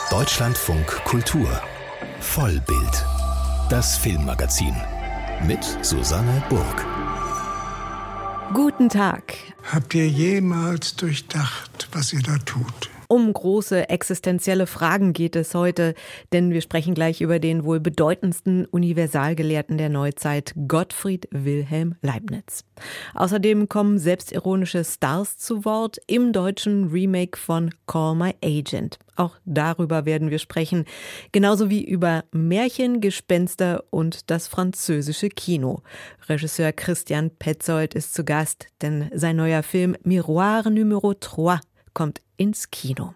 Deutschlandfunk Kultur Vollbild, das Filmmagazin mit Susanne Burg. Guten Tag. Habt ihr jemals durchdacht, was ihr da tut? Um große existenzielle Fragen geht es heute, denn wir sprechen gleich über den wohl bedeutendsten Universalgelehrten der Neuzeit, Gottfried Wilhelm Leibniz. Außerdem kommen selbstironische Stars zu Wort im deutschen Remake von Call My Agent. Auch darüber werden wir sprechen, genauso wie über Märchen, Gespenster und das französische Kino. Regisseur Christian Petzold ist zu Gast, denn sein neuer Film Miroir Numéro 3 kommt ins Kino.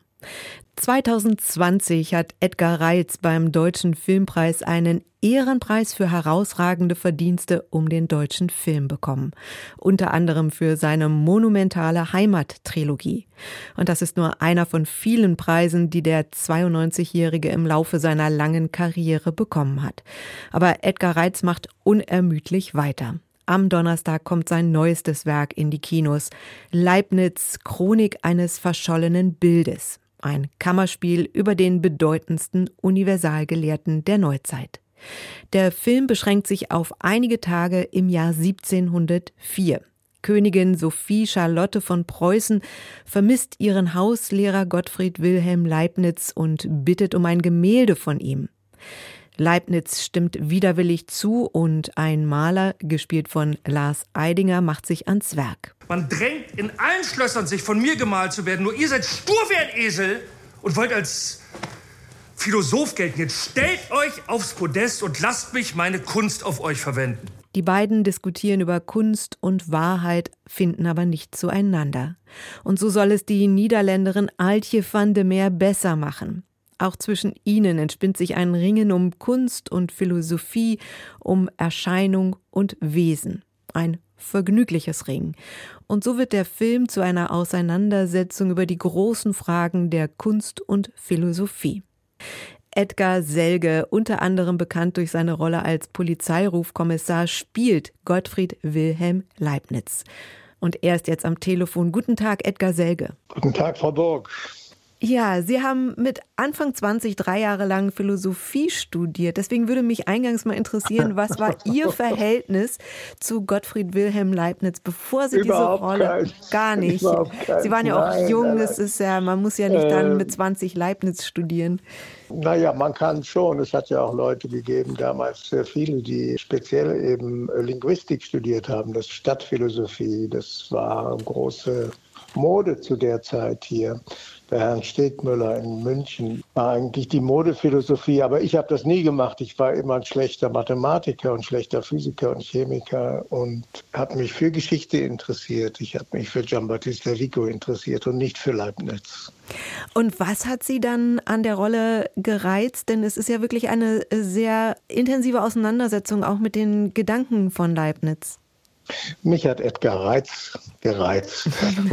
2020 hat Edgar Reitz beim Deutschen Filmpreis einen Ehrenpreis für herausragende Verdienste um den deutschen Film bekommen. Unter anderem für seine monumentale Heimat-Trilogie. Und das ist nur einer von vielen Preisen, die der 92-Jährige im Laufe seiner langen Karriere bekommen hat. Aber Edgar Reitz macht unermüdlich weiter. Am Donnerstag kommt sein neuestes Werk in die Kinos. Leibniz, Chronik eines verschollenen Bildes. Ein Kammerspiel über den bedeutendsten Universalgelehrten der Neuzeit. Der Film beschränkt sich auf einige Tage im Jahr 1704. Königin Sophie Charlotte von Preußen vermisst ihren Hauslehrer Gottfried Wilhelm Leibniz und bittet um ein Gemälde von ihm. Leibniz stimmt widerwillig zu und ein Maler, gespielt von Lars Eidinger, macht sich ans Werk. Man drängt in allen Schlössern, sich von mir gemalt zu werden. Nur ihr seid stur wie ein Esel und wollt als Philosoph gelten. Jetzt stellt euch aufs Podest und lasst mich meine Kunst auf euch verwenden. Die beiden diskutieren über Kunst und Wahrheit, finden aber nicht zueinander. Und so soll es die Niederländerin Altje van de Meer besser machen. Auch zwischen ihnen entspinnt sich ein Ringen um Kunst und Philosophie, um Erscheinung und Wesen. Ein vergnügliches Ringen. Und so wird der Film zu einer Auseinandersetzung über die großen Fragen der Kunst und Philosophie. Edgar Selge, unter anderem bekannt durch seine Rolle als Polizeirufkommissar, spielt Gottfried Wilhelm Leibniz. Und er ist jetzt am Telefon. Guten Tag, Edgar Selge. Guten Tag, Frau Burg. Ja, Sie haben mit Anfang 20 3 Jahre lang Philosophie studiert. Deswegen würde mich eingangs mal interessieren, was war Ihr Verhältnis zu Gottfried Wilhelm Leibniz, bevor Sie diese Rolle... Gar nicht. Sie waren ja auch jung, es ist ja, man muss ja nicht dann mit 20 Leibniz studieren. Naja, man kann schon. Es hat ja auch Leute gegeben, damals sehr viele, die speziell eben Linguistik studiert haben, das Stadtphilosophie. Das war große Mode zu der Zeit hier. Der Herrn Stegmüller in München war eigentlich die Modephilosophie, aber ich habe das nie gemacht. Ich war immer ein schlechter Mathematiker und schlechter Physiker und Chemiker und habe mich für Geschichte interessiert. Ich habe mich für Giambattista Vico interessiert und nicht für Leibniz. Und was hat Sie dann an der Rolle gereizt? Denn es ist ja wirklich eine sehr intensive Auseinandersetzung auch mit den Gedanken von Leibniz. Mich hat Edgar Reitz gereizt.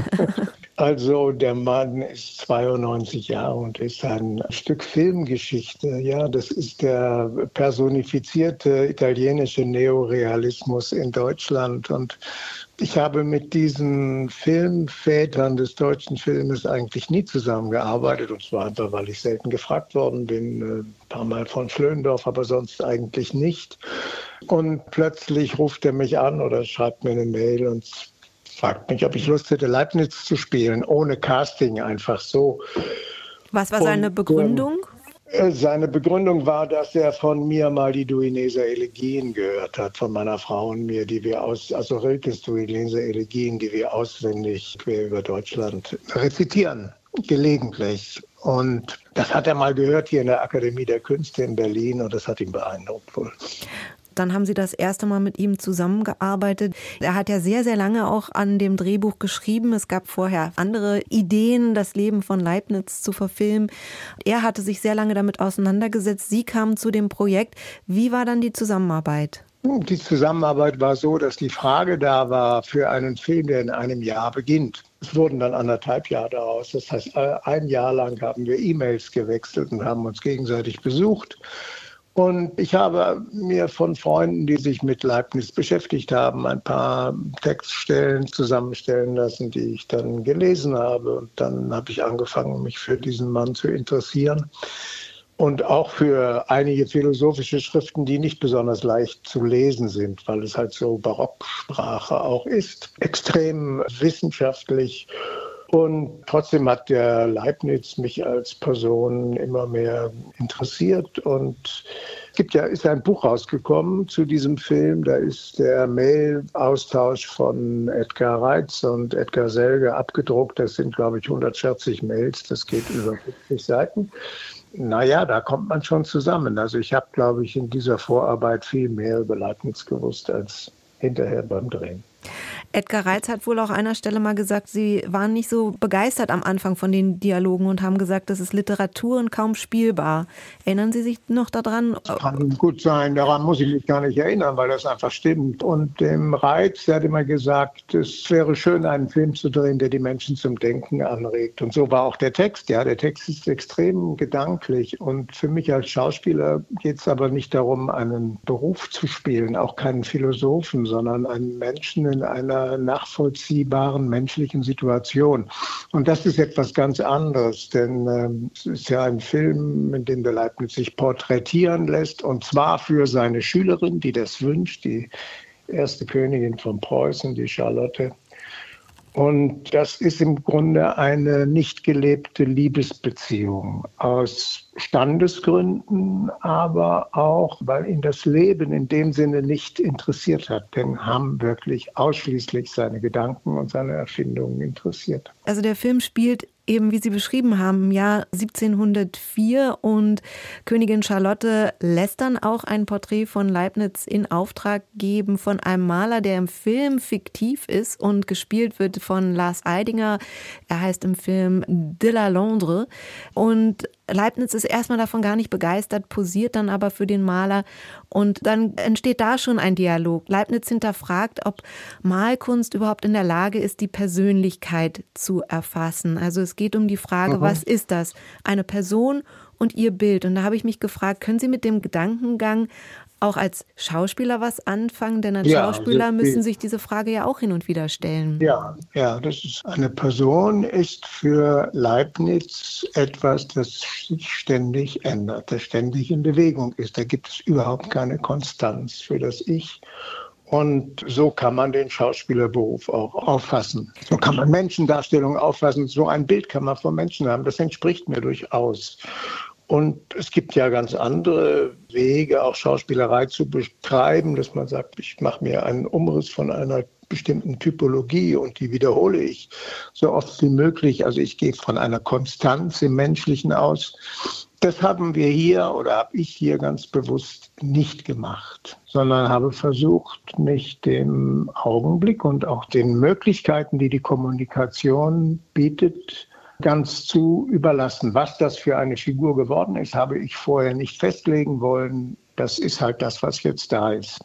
Also der Mann ist 92 Jahre und ist ein Stück Filmgeschichte. Ja, das ist der personifizierte italienische Neorealismus in Deutschland. Und ich habe mit diesen Filmvätern des deutschen Filmes eigentlich nie zusammengearbeitet. Und zwar einfach, weil ich selten gefragt worden bin. Ein paar Mal von Schlöndorff, aber sonst eigentlich nicht. Und plötzlich ruft er mich an oder schreibt mir eine Mail und fragt mich, ob ich Lust hätte, Leibniz zu spielen, ohne Casting, einfach so. Was war seine Begründung? Seine Begründung war, dass er von mir mal die Duineser Elegien gehört hat, von meiner Frau und mir, also Rilkes Duineser Elegien, die wir auswendig quer über Deutschland rezitieren, gelegentlich. Und das hat er mal gehört hier in der Akademie der Künste in Berlin und das hat ihn beeindruckt wohl. Dann haben Sie das erste Mal mit ihm zusammengearbeitet. Er hat ja sehr, sehr lange auch an dem Drehbuch geschrieben. Es gab vorher andere Ideen, das Leben von Leibniz zu verfilmen. Er hatte sich sehr lange damit auseinandergesetzt. Sie kamen zu dem Projekt. Wie war dann die Zusammenarbeit? Die Zusammenarbeit war so, dass die Frage da war für einen Film, der in einem Jahr beginnt. Es wurden dann 1,5 Jahre daraus. Das heißt, ein Jahr lang haben wir E-Mails gewechselt und haben uns gegenseitig besucht. Und ich habe mir von Freunden, die sich mit Leibniz beschäftigt haben, ein paar Textstellen zusammenstellen lassen, die ich dann gelesen habe. Und dann habe ich angefangen, mich für diesen Mann zu interessieren. Und auch für einige philosophische Schriften, die nicht besonders leicht zu lesen sind, weil es halt so Barocksprache auch ist. Extrem wissenschaftlich. Und trotzdem hat der Leibniz mich als Person immer mehr interessiert. Und ist ein Buch rausgekommen zu diesem Film. Da ist der Mail-Austausch von Edgar Reitz und Edgar Selge abgedruckt. Das sind, glaube ich, 140 Mails. Das geht über 50 Seiten. Naja, da kommt man schon zusammen. Also ich habe, glaube ich, in dieser Vorarbeit viel mehr über Leibniz gewusst als hinterher beim Drehen. Edgar Reitz hat wohl auch an einer Stelle mal gesagt, Sie waren nicht so begeistert am Anfang von den Dialogen und haben gesagt, das ist Literatur und kaum spielbar. Erinnern Sie sich noch daran? Das kann gut sein, daran muss ich mich gar nicht erinnern, weil das einfach stimmt. Und dem Reitz, der hat immer gesagt, es wäre schön, einen Film zu drehen, der die Menschen zum Denken anregt. Und so war auch der Text. Ja, der Text ist extrem gedanklich. Und für mich als Schauspieler geht es aber nicht darum, einen Beruf zu spielen, auch keinen Philosophen, sondern einen Menschen in einer nachvollziehbaren menschlichen Situation. Und das ist etwas ganz anderes, denn es ist ja ein Film, in dem der Leibniz sich porträtieren lässt, und zwar für seine Schülerin, die das wünscht, die erste Königin von Preußen, die Charlotte. Und das ist im Grunde eine nicht gelebte Liebesbeziehung aus Standesgründen, aber auch, weil ihn das Leben in dem Sinne nicht interessiert hat. Denn haben wirklich ausschließlich seine Gedanken und seine Erfindungen interessiert. Also der Film spielt eben, wie Sie beschrieben haben, im Jahr 1704 und Königin Charlotte lässt dann auch ein Porträt von Leibniz in Auftrag geben von einem Maler, der im Film fiktiv ist und gespielt wird von Lars Eidinger. Er heißt im Film De la Londres und Leibniz ist erstmal davon gar nicht begeistert, posiert dann aber für den Maler und dann entsteht da schon ein Dialog. Leibniz hinterfragt, ob Malkunst überhaupt in der Lage ist, die Persönlichkeit zu erfassen. Also es geht um die Frage, was ist das? Eine Person und ihr Bild. Und da habe ich mich gefragt, können Sie mit dem Gedankengang auch als Schauspieler was anfangen? Denn als Schauspieler müssen sich diese Frage ja auch hin und wieder stellen. Ja, das ist eine Person ist für Leibniz etwas, das sich ständig ändert, das ständig in Bewegung ist. Da gibt es überhaupt keine Konstanz für das Ich. Und so kann man den Schauspielerberuf auch auffassen. So kann man Menschendarstellungen auffassen. So ein Bild kann man von Menschen haben. Das entspricht mir durchaus. Und es gibt ja ganz andere Wege, auch Schauspielerei zu betreiben, dass man sagt, ich mache mir einen Umriss von einer bestimmten Typologie und die wiederhole ich so oft wie möglich. Also ich gehe von einer Konstanz im Menschlichen aus. Das haben wir hier oder habe ich hier ganz bewusst nicht gemacht, sondern habe versucht, mich dem Augenblick und auch den Möglichkeiten, die die Kommunikation bietet, ganz zu überlassen. Was das für eine Figur geworden ist, habe ich vorher nicht festlegen wollen. Das ist halt das, was jetzt da ist.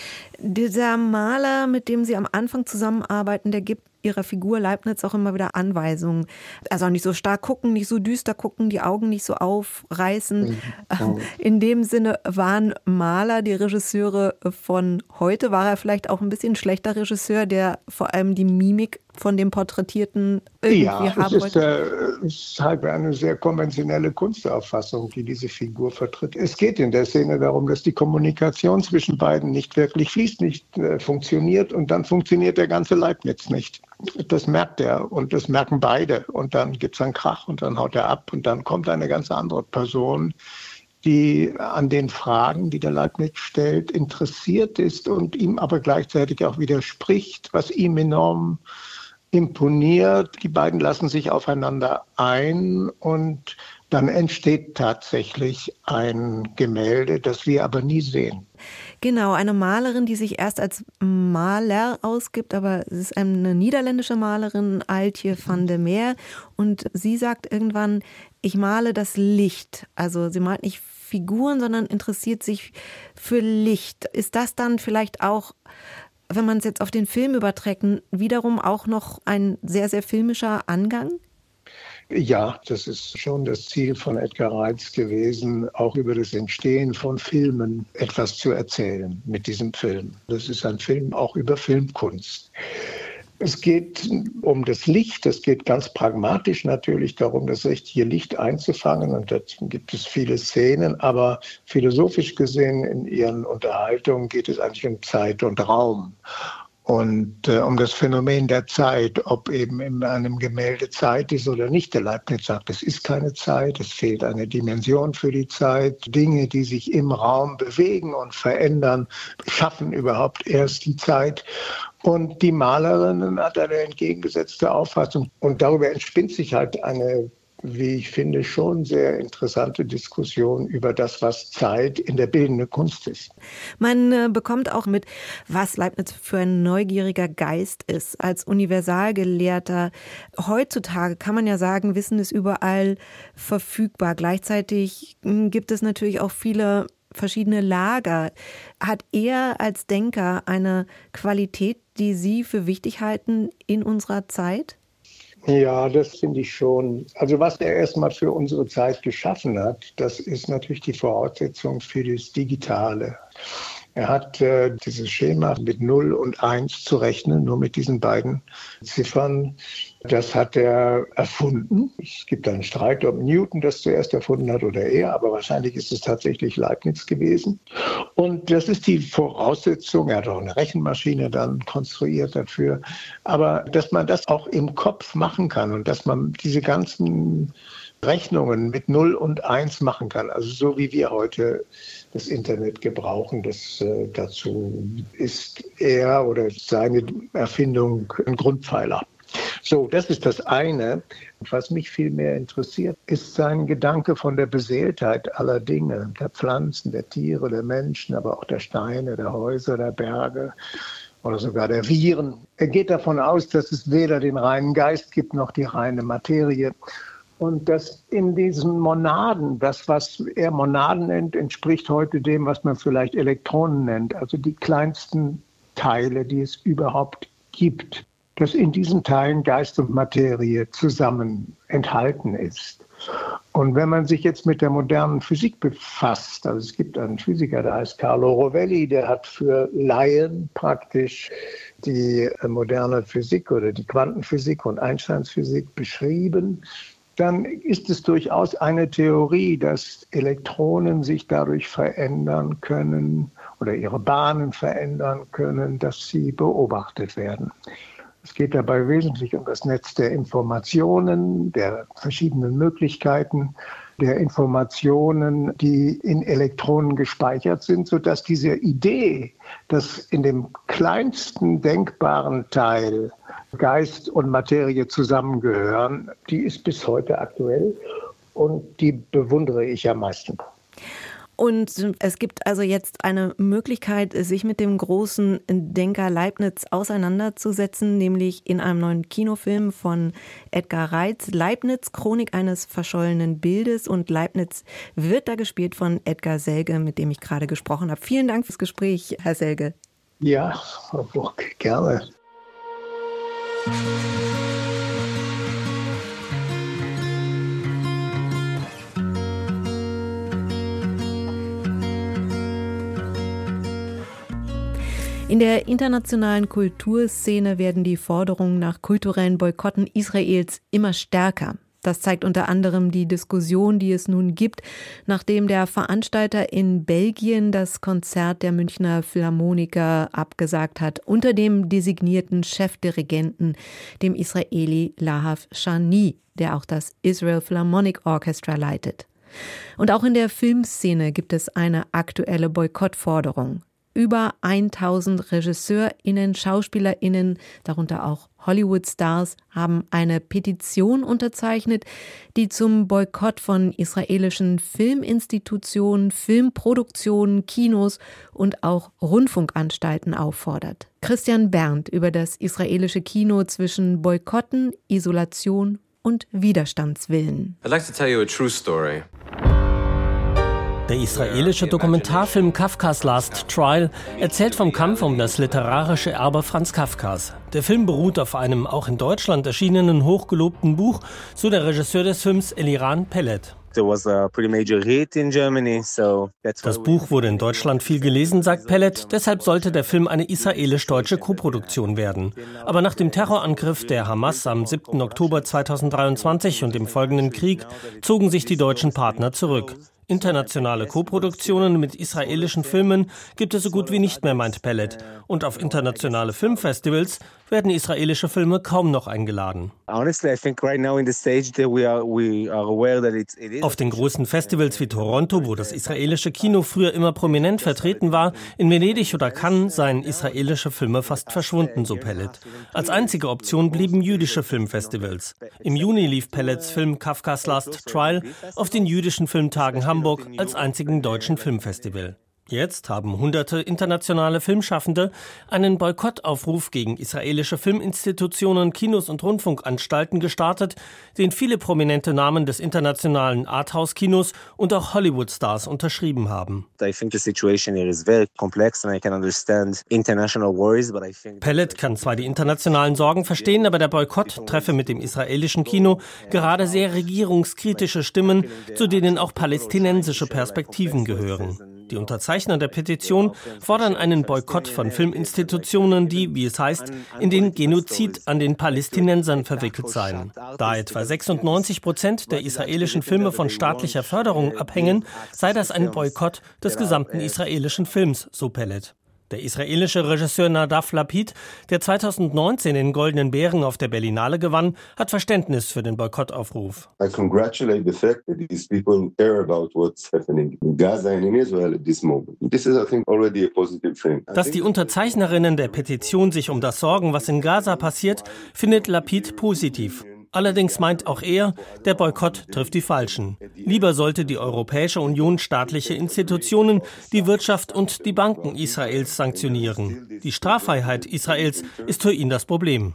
Dieser Maler, mit dem Sie am Anfang zusammenarbeiten, der gibt Ihrer Figur Leibniz auch immer wieder Anweisungen. Also auch nicht so stark gucken, nicht so düster gucken, die Augen nicht so aufreißen. In dem Sinne waren Maler die Regisseure von heute. War er vielleicht auch ein bisschen schlechter Regisseur, der vor allem die Mimik von dem Porträtierten irgendwie haben wollte? Es ist halt eine sehr konventionelle Kunstauffassung, die diese Figur vertritt. Es geht in der Szene darum, dass die Kommunikation zwischen beiden nicht wirklich fließt, nicht funktioniert und dann funktioniert der ganze Leibniz nicht. Das merkt er und das merken beide und dann gibt es einen Krach und dann haut er ab und dann kommt eine ganz andere Person, die an den Fragen, die der Leibniz stellt, interessiert ist und ihm aber gleichzeitig auch widerspricht, was ihm enorm imponiert. Die beiden lassen sich aufeinander ein und dann entsteht tatsächlich ein Gemälde, das wir aber nie sehen. Genau, eine Malerin, die sich erst als Maler ausgibt, aber es ist eine niederländische Malerin, Altje van der Meer. Und sie sagt irgendwann, ich male das Licht. Also sie malt nicht Figuren, sondern interessiert sich für Licht. Ist das dann vielleicht auch, wenn man es jetzt auf den Film überträgt, wiederum auch noch ein sehr, sehr filmischer Angang? Ja, das ist schon das Ziel von Edgar Reitz gewesen, auch über das Entstehen von Filmen etwas zu erzählen mit diesem Film. Das ist ein Film auch über Filmkunst. Es geht um das Licht, es geht ganz pragmatisch natürlich darum, das richtige Licht einzufangen, und da gibt es viele Szenen, aber philosophisch gesehen in ihren Unterhaltungen geht es eigentlich um Zeit und Raum. Und um das Phänomen der Zeit, ob eben in einem Gemälde Zeit ist oder nicht. Der Leibniz sagt, es ist keine Zeit, es fehlt eine Dimension für die Zeit. Dinge, die sich im Raum bewegen und verändern, schaffen überhaupt erst die Zeit. Und die Malerin hat eine entgegengesetzte Auffassung. Und darüber entspinnt sich halt eine, wie ich finde, schon sehr interessante Diskussion über das, was Zeit in der bildenden Kunst ist. Man bekommt auch mit, was Leibniz für ein neugieriger Geist ist, als Universalgelehrter. Heutzutage kann man ja sagen, Wissen ist überall verfügbar. Gleichzeitig gibt es natürlich auch viele verschiedene Lager. Hat er als Denker eine Qualität, die Sie für wichtig halten in unserer Zeit? Ja, das finde ich schon. Also was er erstmal für unsere Zeit geschaffen hat, das ist natürlich die Voraussetzung für das Digitale. Er hat dieses Schema mit 0 und 1 zu rechnen, nur mit diesen beiden Ziffern. Das hat er erfunden. Es gibt einen Streit, ob Newton das zuerst erfunden hat oder er, aber wahrscheinlich ist es tatsächlich Leibniz gewesen. Und das ist die Voraussetzung. Er hat auch eine Rechenmaschine dann konstruiert dafür. Aber dass man das auch im Kopf machen kann und dass man diese ganzen Rechnungen mit 0 und 1 machen kann, also so wie wir heute das Internet gebrauchen, dazu ist er oder seine Erfindung ein Grundpfeiler. So, das ist das eine. Was mich viel mehr interessiert, ist sein Gedanke von der Beseeltheit aller Dinge, der Pflanzen, der Tiere, der Menschen, aber auch der Steine, der Häuser, der Berge oder sogar der Viren. Er geht davon aus, dass es weder den reinen Geist gibt noch die reine Materie. Und dass in diesen Monaden, das, was er Monaden nennt, entspricht heute dem, was man vielleicht Elektronen nennt, also die kleinsten Teile, die es überhaupt gibt, dass in diesen Teilen Geist und Materie zusammen enthalten ist. Und wenn man sich jetzt mit der modernen Physik befasst, also es gibt einen Physiker, der heißt Carlo Rovelli, der hat für Laien praktisch die moderne Physik oder die Quantenphysik und Einsteins Physik beschrieben, dann ist es durchaus eine Theorie, dass Elektronen sich dadurch verändern können oder ihre Bahnen verändern können, dass sie beobachtet werden. Es geht dabei wesentlich um das Netz der Informationen, der verschiedenen Möglichkeiten, der Informationen, die in Elektronen gespeichert sind, sodass diese Idee, dass in dem kleinsten denkbaren Teil Geist und Materie zusammengehören, die ist bis heute aktuell und die bewundere ich am meisten. Und es gibt also jetzt eine Möglichkeit, sich mit dem großen Denker Leibniz auseinanderzusetzen, nämlich in einem neuen Kinofilm von Edgar Reitz, Leibniz, Chronik eines verschollenen Bildes. Und Leibniz wird da gespielt von Edgar Selge, mit dem ich gerade gesprochen habe. Vielen Dank fürs Gespräch, Herr Selge. Ja, Frau Burg, gerne. In der internationalen Kulturszene werden die Forderungen nach kulturellen Boykotten Israels immer stärker. Das zeigt unter anderem die Diskussion, die es nun gibt, nachdem der Veranstalter in Belgien das Konzert der Münchner Philharmoniker abgesagt hat, unter dem designierten Chefdirigenten, dem Israeli Lahav Shani, der auch das Israel Philharmonic Orchestra leitet. Und auch in der Filmszene gibt es eine aktuelle Boykottforderung. Über 1000 RegisseurInnen, SchauspielerInnen, darunter auch Hollywood-Stars, haben eine Petition unterzeichnet, die zum Boykott von israelischen Filminstitutionen, Filmproduktionen, Kinos und auch Rundfunkanstalten auffordert. Christian Berndt über das israelische Kino zwischen Boykotten, Isolation und Widerstandswillen. I'd like to tell you a true story. Der israelische Dokumentarfilm Kafkas Last Trial erzählt vom Kampf um das literarische Erbe Franz Kafkas. Der Film beruht auf einem auch in Deutschland erschienenen hochgelobten Buch, so der Regisseur des Films Eliran Pellet. Das Buch wurde in Deutschland viel gelesen, sagt Pellet, deshalb sollte der Film eine israelisch-deutsche Koproduktion werden. Aber nach dem Terrorangriff der Hamas am 7. Oktober 2023 und dem folgenden Krieg zogen sich die deutschen Partner zurück. Internationale Koproduktionen mit israelischen Filmen gibt es so gut wie nicht mehr, meint Pellet. Und auf internationale Filmfestivals werden israelische Filme kaum noch eingeladen. Auf den großen Festivals wie Toronto, wo das israelische Kino früher immer prominent vertreten war, in Venedig oder Cannes seien israelische Filme fast verschwunden, so Pellet. Als einzige Option blieben jüdische Filmfestivals. Im Juni lief Pellets Film Kafkas Last Trial auf den jüdischen Filmtagen Hamburg als einzigen deutschen Filmfestival. Jetzt haben hunderte internationale Filmschaffende einen Boykottaufruf gegen israelische Filminstitutionen, Kinos und Rundfunkanstalten gestartet, den viele prominente Namen des internationalen Arthouse-Kinos und auch Hollywood-Stars unterschrieben haben. Pellet kann zwar die internationalen Sorgen verstehen, aber der Boykott treffe mit dem israelischen Kino gerade sehr regierungskritische Stimmen, zu denen auch palästinensische Perspektiven gehören. Die Unterzeichner der Petition fordern einen Boykott von Filminstitutionen, die, wie es heißt, in den Genozid an den Palästinensern verwickelt seien. Da etwa 96% der israelischen Filme von staatlicher Förderung abhängen, sei das ein Boykott des gesamten israelischen Films, so Pellet. Der israelische Regisseur Nadav Lapid, der 2019 den Goldenen Bären auf der Berlinale gewann, hat Verständnis für den Boykottaufruf. I congratulate the fact that these people care about what's happening in Gaza and in Israel at this moment. This is, I think, already a positive thing. Dass die Unterzeichnerinnen der Petition sich um das sorgen, was in Gaza passiert, findet Lapid positiv. Allerdings meint auch er, der Boykott trifft die Falschen. Lieber sollte die Europäische Union staatliche Institutionen, die Wirtschaft und die Banken Israels sanktionieren. Die Straffreiheit Israels ist für ihn das Problem.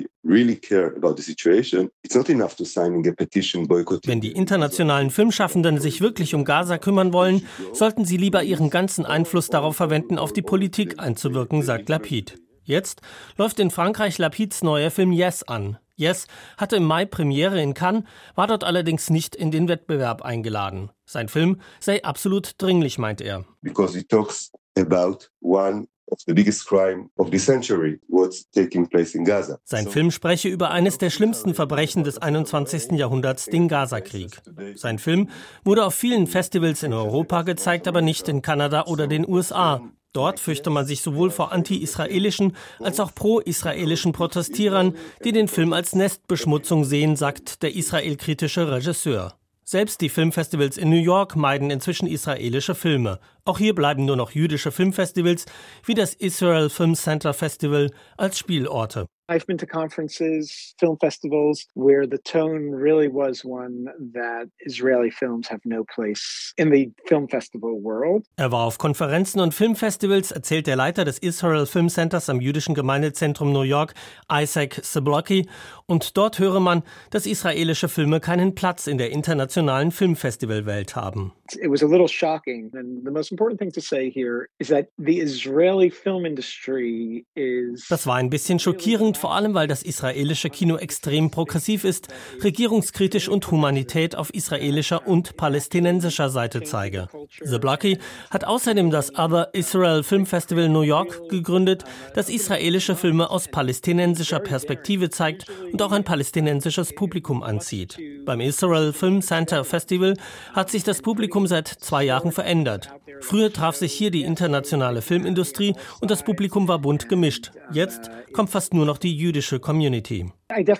Wenn die internationalen Filmschaffenden sich wirklich um Gaza kümmern wollen, sollten sie lieber ihren ganzen Einfluss darauf verwenden, auf die Politik einzuwirken, sagt Lapid. Jetzt läuft in Frankreich Lapids neuer Film Yes an. Yes hatte im Mai Premiere in Cannes, war dort allerdings nicht in den Wettbewerb eingeladen. Sein Film sei absolut dringlich, meint er. Because it talks about one of the biggest crime of the century, what's taking place in Gaza. Sein Film spreche über eines der schlimmsten Verbrechen des 21. Jahrhunderts, den Gazakrieg. Sein Film wurde auf vielen Festivals in Europa gezeigt, aber nicht in Kanada oder den USA. Dort fürchte man sich sowohl vor anti-israelischen als auch pro-israelischen Protestierern, die den Film als Nestbeschmutzung sehen, sagt der israelkritische Regisseur. Selbst die Filmfestivals in New York meiden inzwischen israelische Filme. Auch hier bleiben nur noch jüdische Filmfestivals wie das Israel Film Center Festival als Spielorte. I've been to conferences, film festivals, where the tone really was one that Israeli films have no place in the film festival world. Er war auf Konferenzen und Filmfestivals, erzählt der Leiter des Israel Film Centers am jüdischen Gemeindezentrum New York, Isaac Zablocki. Und dort höre man, dass israelische Filme keinen Platz in der internationalen Filmfestivalwelt haben. It was a little shocking, and the most important thing to say here is that the Israeli film industry is... Das war ein bisschen schockierend, vor allem weil das israelische Kino extrem progressiv ist, regierungskritisch und Humanität auf israelischer und palästinensischer Seite zeige. Zablocki hat außerdem das Other Israel Film Festival New York gegründet, das israelische Filme aus palästinensischer Perspektive zeigt und auch ein palästinensisches Publikum anzieht. Beim Israel Film Center Festival hat sich das Publikum seit 2 Jahren verändert. Früher traf sich hier die internationale Filmindustrie und das Publikum war bunt gemischt. Jetzt kommt fast nur noch die jüdische Community.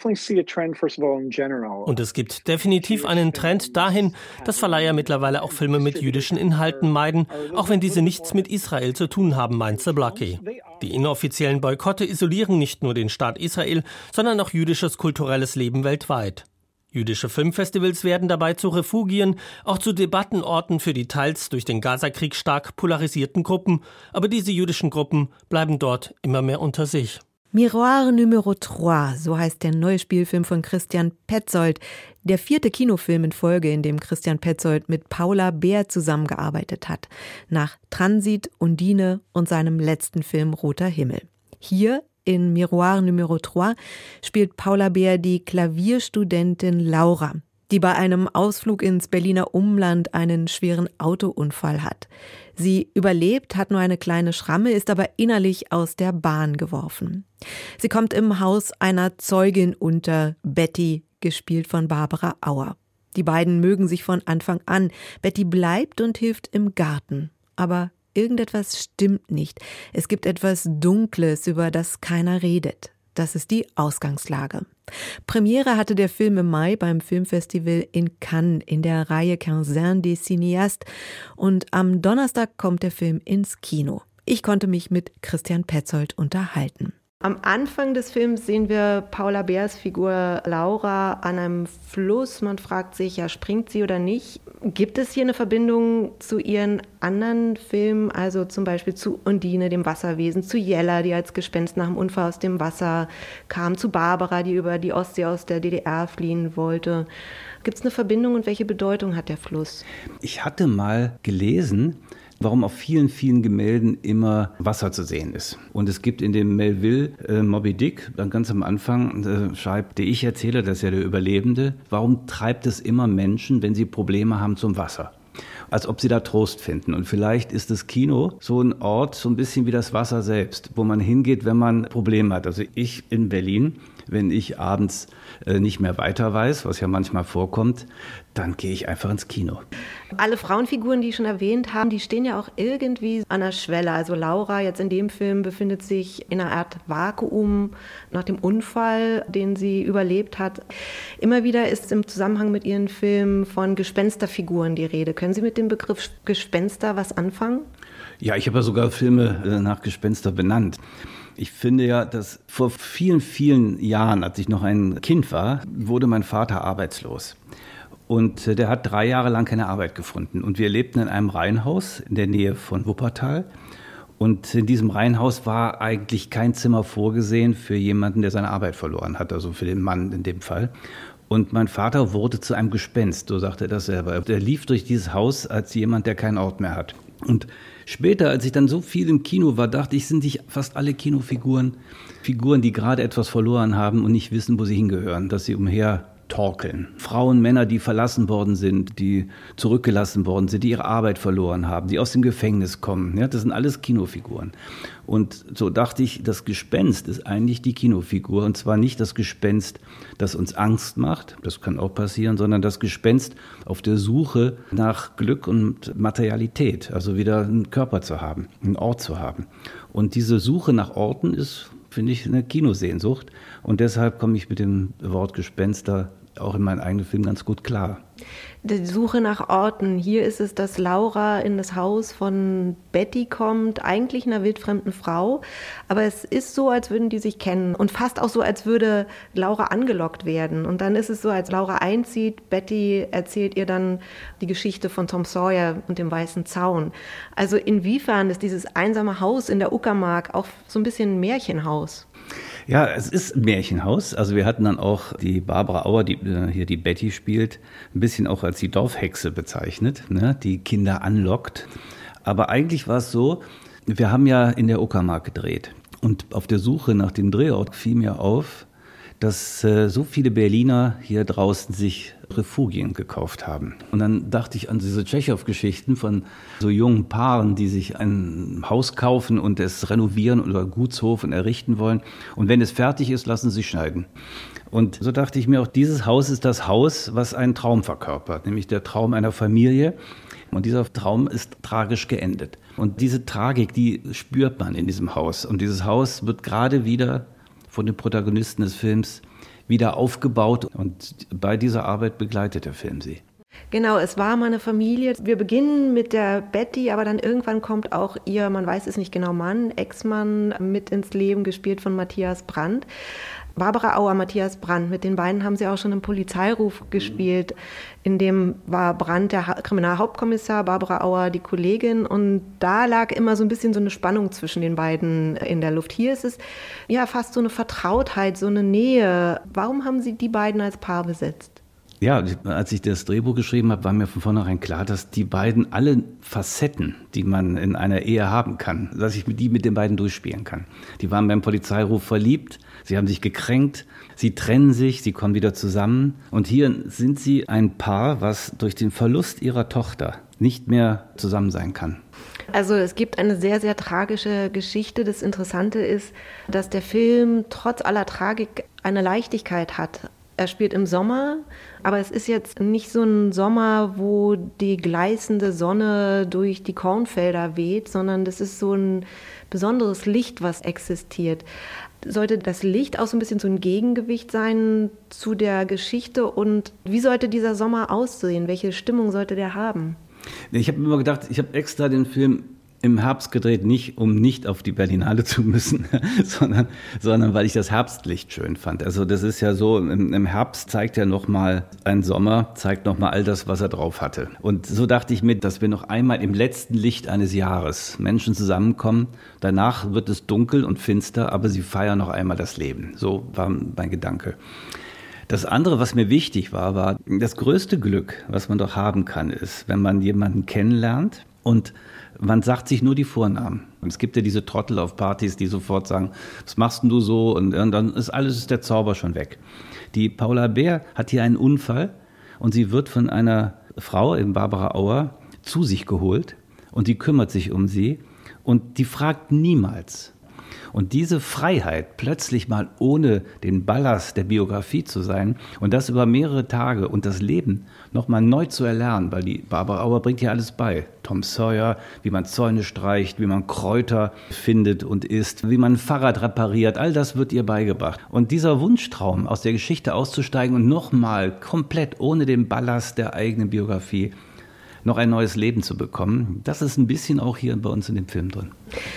Und es gibt definitiv einen Trend dahin, dass Verleiher mittlerweile auch Filme mit jüdischen Inhalten meiden, auch wenn diese nichts mit Israel zu tun haben, meint Zablocki. Die inoffiziellen Boykotte isolieren nicht nur den Staat Israel, sondern auch jüdisches kulturelles Leben weltweit. Jüdische Filmfestivals werden dabei zu Refugien, auch zu Debattenorten für die teils durch den Gazakrieg stark polarisierten Gruppen. Aber diese jüdischen Gruppen bleiben dort immer mehr unter sich. Miroir Numéro 3, so heißt der neue Spielfilm von Christian Petzold. Der 4. Kinofilm in Folge, in dem Christian Petzold mit Paula Beer zusammengearbeitet hat. Nach Transit, Undine und seinem letzten Film Roter Himmel. Hier in Miroir Numéro 3 spielt Paula Beer die Klavierstudentin Laura, die bei einem Ausflug ins Berliner Umland einen schweren Autounfall hat. Sie überlebt, hat nur eine kleine Schramme, ist aber innerlich aus der Bahn geworfen. Sie kommt im Haus einer Zeugin unter, Betty, gespielt von Barbara Auer. Die beiden mögen sich von Anfang an. Betty bleibt und hilft im Garten. Aber irgendetwas stimmt nicht. Es gibt etwas Dunkles, über das keiner redet. Das ist die Ausgangslage. Premiere hatte der Film im Mai beim Filmfestival in Cannes in der Reihe Quinzaine des Cinéastes und am Donnerstag kommt der Film ins Kino. Ich konnte mich mit Christian Petzold unterhalten. Am Anfang des Films sehen wir Paula Beers Figur Laura an einem Fluss. Man fragt sich, ja, springt sie oder nicht? Gibt es hier eine Verbindung zu ihren anderen Filmen, also zum Beispiel zu Undine, dem Wasserwesen, zu Jella, die als Gespenst nach dem Unfall aus dem Wasser kam, zu Barbara, die über die Ostsee aus der DDR fliehen wollte? Gibt es eine Verbindung und welche Bedeutung hat der Fluss? Ich hatte mal gelesen, warum auf vielen, vielen Gemälden immer Wasser zu sehen ist. Und es gibt in dem Melville Moby Dick, dann ganz am Anfang, schreibt der Ich-Erzähler, das ist ja der Überlebende, warum treibt es immer Menschen, wenn sie Probleme haben, zum Wasser? Als ob sie da Trost finden. Und vielleicht ist das Kino so ein Ort, so ein bisschen wie das Wasser selbst, wo man hingeht, wenn man Probleme hat. Also ich in Berlin, wenn ich abends nicht mehr weiter weiß, was ja manchmal vorkommt, dann gehe ich einfach ins Kino. Alle Frauenfiguren, die ich schon erwähnt habe, die stehen ja auch irgendwie an der Schwelle. Also Laura jetzt in dem Film befindet sich in einer Art Vakuum nach dem Unfall, den sie überlebt hat. Immer wieder ist im Zusammenhang mit ihren Filmen von Gespensterfiguren die Rede. Können Sie mit dem Begriff Gespenster was anfangen? Ja, ich habe ja sogar Filme nach Gespenster benannt. Ich finde ja, dass vor vielen, vielen Jahren, als ich noch ein Kind war, wurde mein Vater arbeitslos. Und der hat 3 Jahre lang keine Arbeit gefunden. Und wir lebten in einem Reihenhaus in der Nähe von Wuppertal. Und in diesem Reihenhaus war eigentlich kein Zimmer vorgesehen für jemanden, der seine Arbeit verloren hat, also für den Mann in dem Fall. Und mein Vater wurde zu einem Gespenst, so sagte er das selber. Der lief durch dieses Haus als jemand, der keinen Ort mehr hat. Und später, als ich dann so viel im Kino war, dachte ich, sind nicht fast alle Kinofiguren Figuren, die gerade etwas verloren haben und nicht wissen, wo sie hingehören, dass sie umhertorkeln. Frauen, Männer, die verlassen worden sind, die zurückgelassen worden sind, die ihre Arbeit verloren haben, die aus dem Gefängnis kommen. Ja, das sind alles Kinofiguren. Und so dachte ich, das Gespenst ist eigentlich die Kinofigur. Und zwar nicht das Gespenst, das uns Angst macht, das kann auch passieren, sondern das Gespenst auf der Suche nach Glück und Materialität, also wieder einen Körper zu haben, einen Ort zu haben. Und diese Suche nach Orten ist, finde ich, eine Kinosehnsucht. Und deshalb komme ich mit dem Wort Gespenster auch in meinen eigenen Filmen ganz gut klar. Die Suche nach Orten. Hier ist es, dass Laura in das Haus von Betty kommt, eigentlich einer wildfremden Frau. Aber es ist so, als würden die sich kennen und fast auch so, als würde Laura angelockt werden. Und dann ist es so, als Laura einzieht, Betty erzählt ihr dann die Geschichte von Tom Sawyer und dem Weißen Zaun. Also inwiefern ist dieses einsame Haus in der Uckermark auch so ein bisschen ein Märchenhaus? Ja, es ist ein Märchenhaus. Also wir hatten dann auch die Barbara Auer, die hier die Betty spielt, ein bisschen auch als die Dorfhexe bezeichnet, ne, die Kinder anlockt. Aber eigentlich war es so, wir haben ja in der Uckermark gedreht. Und auf der Suche nach dem Drehort fiel mir auf, dass so viele Berliner hier draußen sich Refugien gekauft haben. Und dann dachte ich an diese Tschechow-Geschichten von so jungen Paaren, die sich ein Haus kaufen und es renovieren oder Gutshof und errichten wollen. Und wenn es fertig ist, lassen sie sich schneiden. Und so dachte ich mir auch, dieses Haus ist das Haus, was einen Traum verkörpert, nämlich der Traum einer Familie. Und dieser Traum ist tragisch geendet. Und diese Tragik, die spürt man in diesem Haus. Und dieses Haus wird gerade wieder von den Protagonisten des Films wieder aufgebaut. Und bei dieser Arbeit begleitet der Film sie. Genau, es war mal eine Familie. Wir beginnen mit der Betty, aber dann irgendwann kommt auch ihr, man weiß es nicht genau, Mann, Ex-Mann mit ins Leben, gespielt von Matthias Brandt. Barbara Auer, Matthias Brandt, mit den beiden haben Sie auch schon im Polizeiruf gespielt. In dem war Brandt der Kriminalhauptkommissar, Barbara Auer die Kollegin. Und da lag immer so ein bisschen so eine Spannung zwischen den beiden in der Luft. Hier ist es ja fast so eine Vertrautheit, so eine Nähe. Warum haben Sie die beiden als Paar besetzt? Ja, als ich das Drehbuch geschrieben habe, war mir von vornherein klar, dass die beiden alle Facetten, die man in einer Ehe haben kann, dass ich die mit den beiden durchspielen kann. Die waren beim Polizeiruf verliebt, sie haben sich gekränkt, sie trennen sich, sie kommen wieder zusammen. Und hier sind sie ein Paar, was durch den Verlust ihrer Tochter nicht mehr zusammen sein kann. Also es gibt eine sehr, sehr tragische Geschichte. Das Interessante ist, dass der Film trotz aller Tragik eine Leichtigkeit hat. Er spielt im Sommer, aber es ist jetzt nicht so ein Sommer, wo die gleißende Sonne durch die Kornfelder weht, sondern das ist so ein besonderes Licht, was existiert. Sollte das Licht auch so ein bisschen so ein Gegengewicht sein zu der Geschichte? Und wie sollte dieser Sommer aussehen? Welche Stimmung sollte der haben? Ich habe immer gedacht, ich habe extra den Film im Herbst gedreht, nicht um nicht auf die Berlinale zu müssen, sondern weil ich das Herbstlicht schön fand. Also das ist ja so, im Herbst zeigt ja nochmal ein Sommer, zeigt nochmal all das, was er drauf hatte. Und so dachte ich mir, dass wir noch einmal im letzten Licht eines Jahres Menschen zusammenkommen. Danach wird es dunkel und finster, aber sie feiern noch einmal das Leben. So war mein Gedanke. Das andere, was mir wichtig war das größte Glück, was man doch haben kann, ist, wenn man jemanden kennenlernt und man sagt sich nur die Vornamen. Und es gibt ja diese Trottel auf Partys, die sofort sagen, was machst denn du so? Und dann ist der Zauber schon weg. Die Paula Beer hat hier einen Unfall und sie wird von einer Frau, eben Barbara Auer, zu sich geholt und die kümmert sich um sie und die fragt niemals. Und diese Freiheit, plötzlich mal ohne den Ballast der Biografie zu sein und das über mehrere Tage und das Leben nochmal neu zu erlernen, weil die Barbara Auer bringt ja alles bei. Tom Sawyer, wie man Zäune streicht, wie man Kräuter findet und isst, wie man ein Fahrrad repariert, all das wird ihr beigebracht. Und dieser Wunschtraum, aus der Geschichte auszusteigen und nochmal komplett ohne den Ballast der eigenen Biografie noch ein neues Leben zu bekommen, das ist ein bisschen auch hier bei uns in dem Film drin.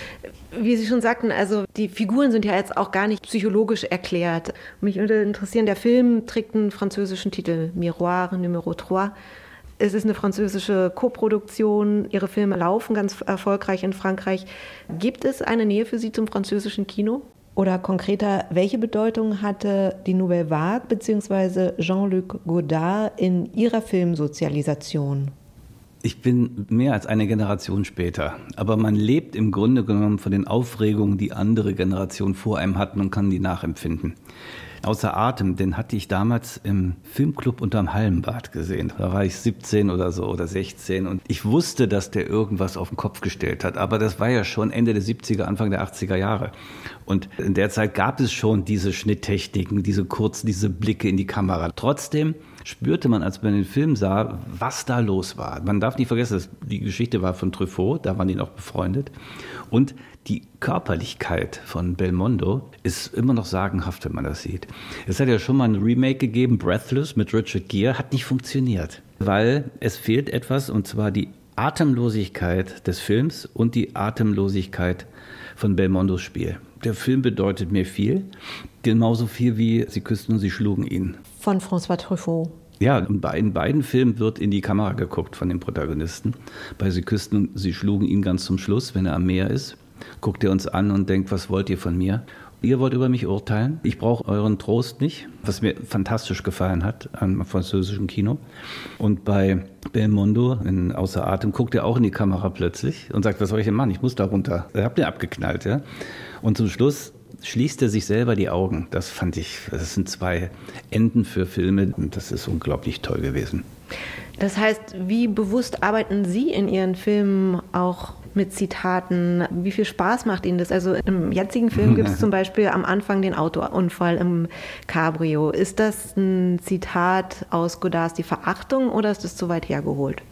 Wie Sie schon sagten, also die Figuren sind ja jetzt auch gar nicht psychologisch erklärt. Mich würde interessieren, der Film trägt einen französischen Titel, Miroir Numéro 3. Es ist eine französische Koproduktion. Ihre Filme laufen ganz erfolgreich in Frankreich. Gibt es eine Nähe für Sie zum französischen Kino? Oder konkreter, welche Bedeutung hatte die Nouvelle Vague bzw. Jean-Luc Godard in Ihrer Filmsozialisation? Ich bin mehr als eine Generation später, aber man lebt im Grunde genommen von den Aufregungen, die andere Generationen vor einem hatten und kann die nachempfinden. Außer Atem, den hatte ich damals im Filmclub unterm Hallenbad gesehen. Da war ich 17 oder so oder 16 und ich wusste, dass der irgendwas auf den Kopf gestellt hat. Aber das war ja schon Ende der 70er, Anfang der 80er Jahre. Und in der Zeit gab es schon diese Schnitttechniken, diese Blicke in die Kamera. Trotzdem spürte man, als man den Film sah, was da los war. Man darf nicht vergessen, die Geschichte war von Truffaut, da waren die noch befreundet. Und die Körperlichkeit von Belmondo ist immer noch sagenhaft, wenn man das sieht. Es hat ja schon mal ein Remake gegeben, Breathless mit Richard Gere, hat nicht funktioniert, weil es fehlt etwas, und zwar die Atemlosigkeit des Films und die Atemlosigkeit von Belmondos Spiel. Der Film bedeutet mir viel, genauso viel wie Sie küssten und Sie schlugen ihn. Von François Truffaut. Ja, und in beiden Filmen wird in die Kamera geguckt von den Protagonisten. Bei Sie küssten und Sie schlugen ihn ganz zum Schluss, wenn er am Meer ist, guckt er uns an und denkt, was wollt ihr von mir? Ihr wollt über mich urteilen. Ich brauche euren Trost nicht, was mir fantastisch gefallen hat am französischen Kino. Und bei Belmondo in Außer Atem guckt er auch in die Kamera plötzlich und sagt, was soll ich denn machen? Ich muss da runter. Ihr habt den abgeknallt, ja? Und zum Schluss schließt er sich selber die Augen. Das fand ich, das sind zwei Enden für Filme und das ist unglaublich toll gewesen. Das heißt, wie bewusst arbeiten Sie in Ihren Filmen auch mit Zitaten? Wie viel Spaß macht Ihnen das? Also im jetzigen Film gibt es zum Beispiel am Anfang den Autounfall im Cabrio. Ist das ein Zitat aus Godards Die Verachtung oder ist das zu weit hergeholt?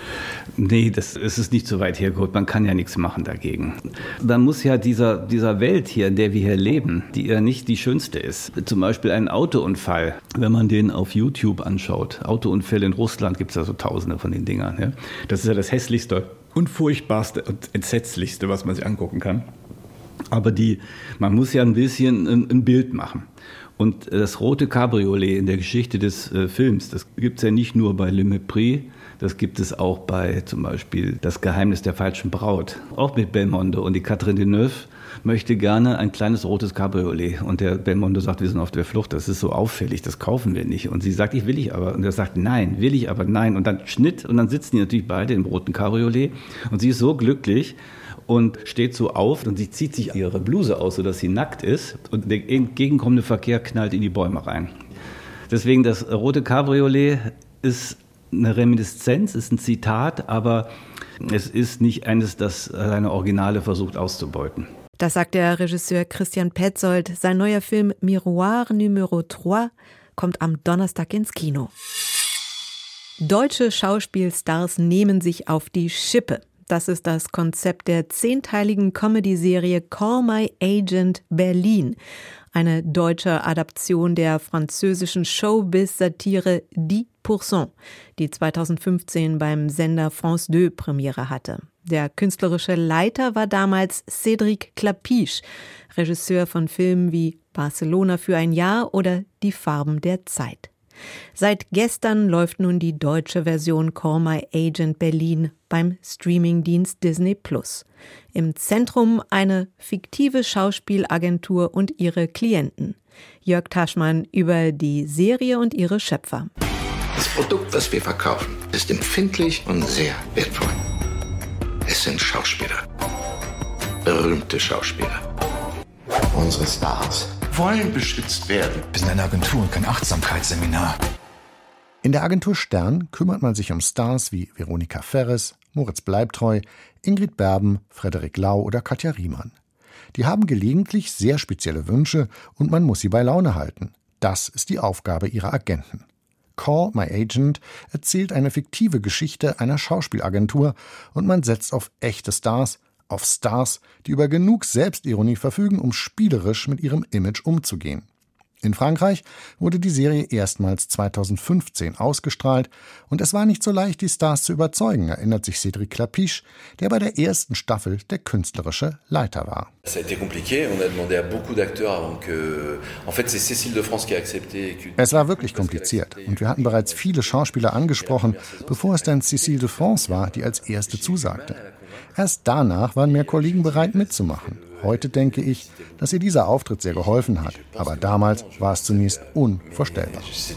Nee, das ist nicht so weit hergeholt. Man kann ja nichts machen dagegen. Man muss ja dieser Welt hier, in der wir hier leben, die ja nicht die schönste ist. Zum Beispiel ein Autounfall, wenn man den auf YouTube anschaut. Autounfälle in Russland gibt es ja so Tausende von den Dingern. Ja? Das ist ja das hässlichste und furchtbarste und entsetzlichste, was man sich angucken kann. Aber man muss ja ein bisschen ein Bild machen. Und das rote Cabriolet in der Geschichte des Films, das gibt es ja nicht nur bei Le Mépris, das gibt es auch bei zum Beispiel Das Geheimnis der falschen Braut, auch mit Belmondo. Und die Catherine Deneuve möchte gerne ein kleines rotes Cabriolet. Und der Belmondo sagt, wir sind auf der Flucht, das ist so auffällig, das kaufen wir nicht. Und sie sagt, will ich aber. Und er sagt, nein, will ich aber, nein. Und dann Schnitt und dann sitzen die natürlich beide im roten Cabriolet. Und sie ist so glücklich und steht so auf und sie zieht sich ihre Bluse aus, sodass sie nackt ist. Und der entgegenkommende Verkehr knallt in die Bäume rein. Deswegen das rote Cabriolet ist eine Reminiszenz, ist ein Zitat, aber es ist nicht eines, das seine Originale versucht auszubeuten. Das sagt der Regisseur Christian Petzold. Sein neuer Film Miroir Numéro 3 kommt am Donnerstag ins Kino. Deutsche Schauspielstars nehmen sich auf die Schippe. Das ist das Konzept der 10-teiligen Comedy-Serie Call My Agent Berlin. Eine deutsche Adaption der französischen Showbiz-Satire 10%, die 2015 beim Sender France 2 Premiere hatte. Der künstlerische Leiter war damals Cédric Klapisch, Regisseur von Filmen wie Barcelona für ein Jahr oder Die Farben der Zeit. Seit gestern läuft nun die deutsche Version Call My Agent Berlin beim Streamingdienst Disney+. Im Zentrum eine fiktive Schauspielagentur und ihre Klienten. Jörg Taschmann über die Serie und ihre Schöpfer. Das Produkt, das wir verkaufen, ist empfindlich und sehr wertvoll. Es sind Schauspieler. Berühmte Schauspieler. Unsere Stars wollen beschützt werden. Wir sind eine Agentur und kein Achtsamkeitsseminar. In der Agentur Stern kümmert man sich um Stars wie Veronika Ferres, Moritz Bleibtreu, Ingrid Berben, Frederik Lau oder Katja Riemann. Die haben gelegentlich sehr spezielle Wünsche und man muss sie bei Laune halten. Das ist die Aufgabe ihrer Agenten. Call My Agent erzählt eine fiktive Geschichte einer Schauspielagentur und man setzt auf echte Stars, auf Stars, die über genug Selbstironie verfügen, um spielerisch mit ihrem Image umzugehen. In Frankreich wurde die Serie erstmals 2015 ausgestrahlt und es war nicht so leicht, die Stars zu überzeugen, erinnert sich Cédric Klapisch, der bei der ersten Staffel der künstlerische Leiter war. Es war wirklich kompliziert und wir hatten bereits viele Schauspieler angesprochen, bevor es dann Cécile de France war, die als erste zusagte. Erst danach waren mehr Kollegen bereit mitzumachen. Heute denke ich, dass ihr dieser Auftritt sehr geholfen hat. Aber damals war es zunächst unvorstellbar.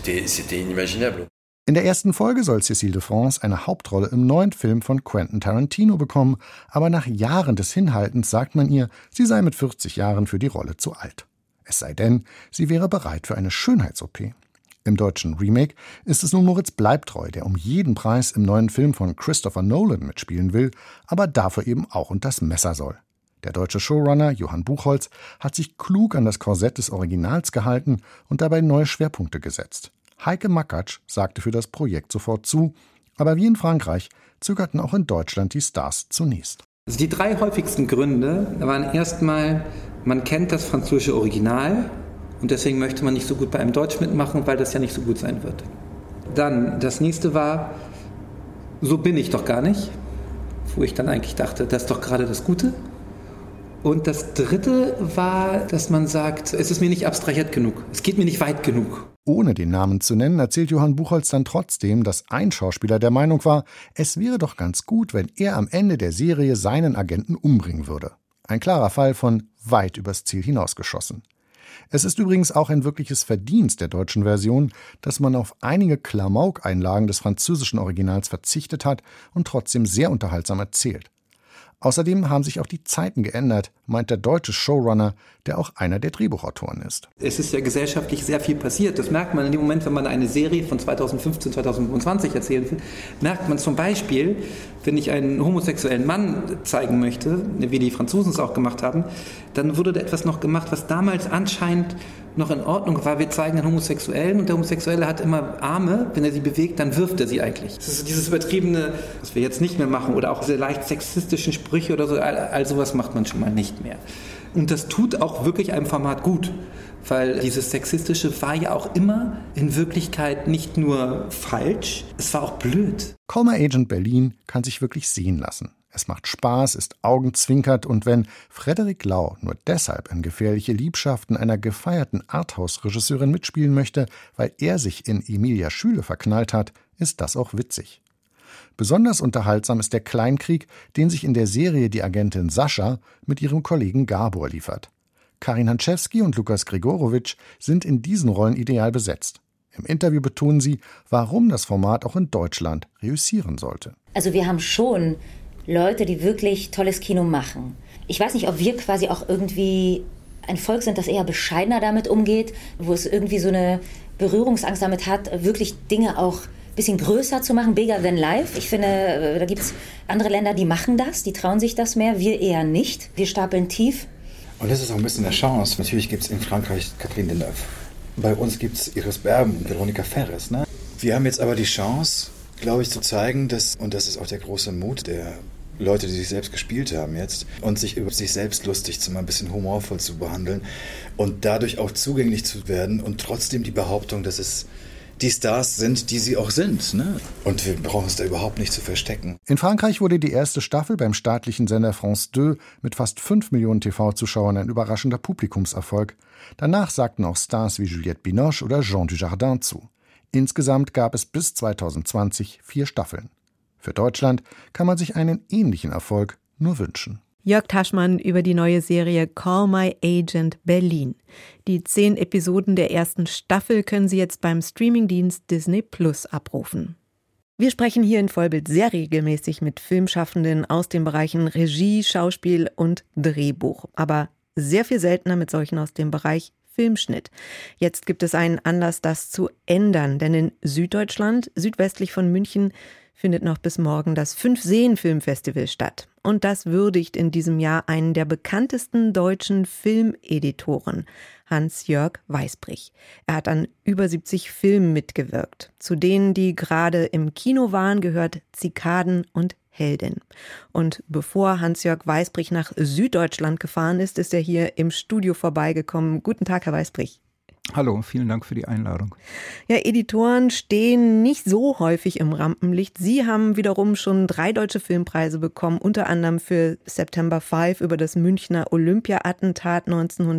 In der ersten Folge soll Cécile de France eine Hauptrolle im neuen Film von Quentin Tarantino bekommen. Aber nach Jahren des Hinhaltens sagt man ihr, sie sei mit 40 Jahren für die Rolle zu alt. Es sei denn, sie wäre bereit für eine Schönheits-OP. Im deutschen Remake ist es nun Moritz Bleibtreu, der um jeden Preis im neuen Film von Christopher Nolan mitspielen will, aber dafür eben auch unters Messer soll. Der deutsche Showrunner Johann Buchholz hat sich klug an das Korsett des Originals gehalten und dabei neue Schwerpunkte gesetzt. Heike Makatsch sagte für das Projekt sofort zu, aber wie in Frankreich zögerten auch in Deutschland die Stars zunächst. Also die 3 häufigsten Gründe waren erstmal, man kennt das französische Original und deswegen möchte man nicht so gut bei einem Deutsch mitmachen, weil das ja nicht so gut sein wird. Dann, das nächste war, so bin ich doch gar nicht, wo ich dann eigentlich dachte, das ist doch gerade das Gute. Und das dritte war, dass man sagt, es ist mir nicht abstrahiert genug, es geht mir nicht weit genug. Ohne den Namen zu nennen, erzählt Johann Buchholz dann trotzdem, dass ein Schauspieler der Meinung war, es wäre doch ganz gut, wenn er am Ende der Serie seinen Agenten umbringen würde. Ein klarer Fall von weit übers Ziel hinausgeschossen. Es ist übrigens auch ein wirkliches Verdienst der deutschen Version, dass man auf einige Klamauk-Einlagen des französischen Originals verzichtet hat und trotzdem sehr unterhaltsam erzählt. Außerdem haben sich auch die Zeiten geändert, meint der deutsche Showrunner, der auch einer der Drehbuchautoren ist. Es ist ja gesellschaftlich sehr viel passiert. Das merkt man in dem Moment, wenn man eine Serie von 2015, 2025 erzählen will. Merkt man zum Beispiel, wenn ich einen homosexuellen Mann zeigen möchte, wie die Franzosen es auch gemacht haben, dann wurde da etwas noch gemacht, was damals anscheinend noch in Ordnung war. Wir zeigen einen Homosexuellen und der Homosexuelle hat immer Arme. Wenn er sie bewegt, dann wirft er sie eigentlich. Das ist dieses übertriebene, was wir jetzt nicht mehr machen, oder auch diese leicht sexistischen Sprüche oder so. All sowas macht man schon mal nicht mehr. Und das tut auch wirklich einem Format gut, weil dieses Sexistische war ja auch immer in Wirklichkeit nicht nur falsch, es war auch blöd. Call My Agent Berlin kann sich wirklich sehen lassen. Es macht Spaß, ist augenzwinkert und wenn Frederick Lau nur deshalb in Gefährliche Liebschaften einer gefeierten Arthouse-Regisseurin mitspielen möchte, weil er sich in Emilia Schüle verknallt hat, ist das auch witzig. Besonders unterhaltsam ist der Kleinkrieg, den sich in der Serie die Agentin Sascha mit ihrem Kollegen Gabor liefert. Karin Hanczewski und Lukas Grigorowitsch sind in diesen Rollen ideal besetzt. Im Interview betonen sie, warum das Format auch in Deutschland reüssieren sollte. Also wir haben schon Leute, die wirklich tolles Kino machen. Ich weiß nicht, ob wir quasi auch irgendwie ein Volk sind, das eher bescheidener damit umgeht, wo es irgendwie so eine Berührungsangst damit hat, wirklich Dinge auch ein bisschen größer zu machen, bigger than life. Ich finde, da gibt es andere Länder, die machen das, die trauen sich das mehr, wir eher nicht. Wir stapeln tief. Und das ist auch ein bisschen eine Chance. Natürlich gibt es in Frankreich Catherine Deneuve. Bei uns gibt es Iris Berben und Veronika Ferres. Ne? Wir haben jetzt aber die Chance, glaube ich, zu zeigen, dass, und das ist auch der große Mut der Leute, die sich selbst gespielt haben jetzt, und sich über sich selbst lustig zu machen, ein bisschen humorvoll zu behandeln und dadurch auch zugänglich zu werden und trotzdem die Behauptung, dass es die Stars sind, die sie auch sind. Ne? Und wir brauchen uns da überhaupt nicht zu verstecken. In Frankreich wurde die erste Staffel beim staatlichen Sender France 2 mit fast 5 Millionen TV-Zuschauern ein überraschender Publikumserfolg. Danach sagten auch Stars wie Juliette Binoche oder Jean Dujardin zu. Insgesamt gab es bis 2020 4 Staffeln. Für Deutschland kann man sich einen ähnlichen Erfolg nur wünschen. Jörg Taschmann über die neue Serie Call My Agent Berlin. Die 10 Episoden der ersten Staffel können Sie jetzt beim Streamingdienst Disney Plus abrufen. Wir sprechen hier in Vollbild sehr regelmäßig mit Filmschaffenden aus den Bereichen Regie, Schauspiel und Drehbuch. Aber sehr viel seltener mit solchen aus dem Bereich Filmschnitt. Jetzt gibt es einen Anlass, das zu ändern, denn in Süddeutschland, südwestlich von München, findet noch bis morgen das 5-Seen-Filmfestival statt. Und das würdigt in diesem Jahr einen der bekanntesten deutschen Filmeditoren, Hans-Jörg Weisbrich. Er hat an über 70 Filmen mitgewirkt. Zu denen, die gerade im Kino waren, gehört Zikaden und Heldin. Und bevor Hans-Jörg Weisbrich nach Süddeutschland gefahren ist, ist er hier im Studio vorbeigekommen. Guten Tag, Herr Weisbrich. Hallo, vielen Dank für die Einladung. Ja, Editoren stehen nicht so häufig im Rampenlicht. Sie haben wiederum schon 3 deutsche Filmpreise bekommen, unter anderem für September 5 über das Münchner Olympia-Attentat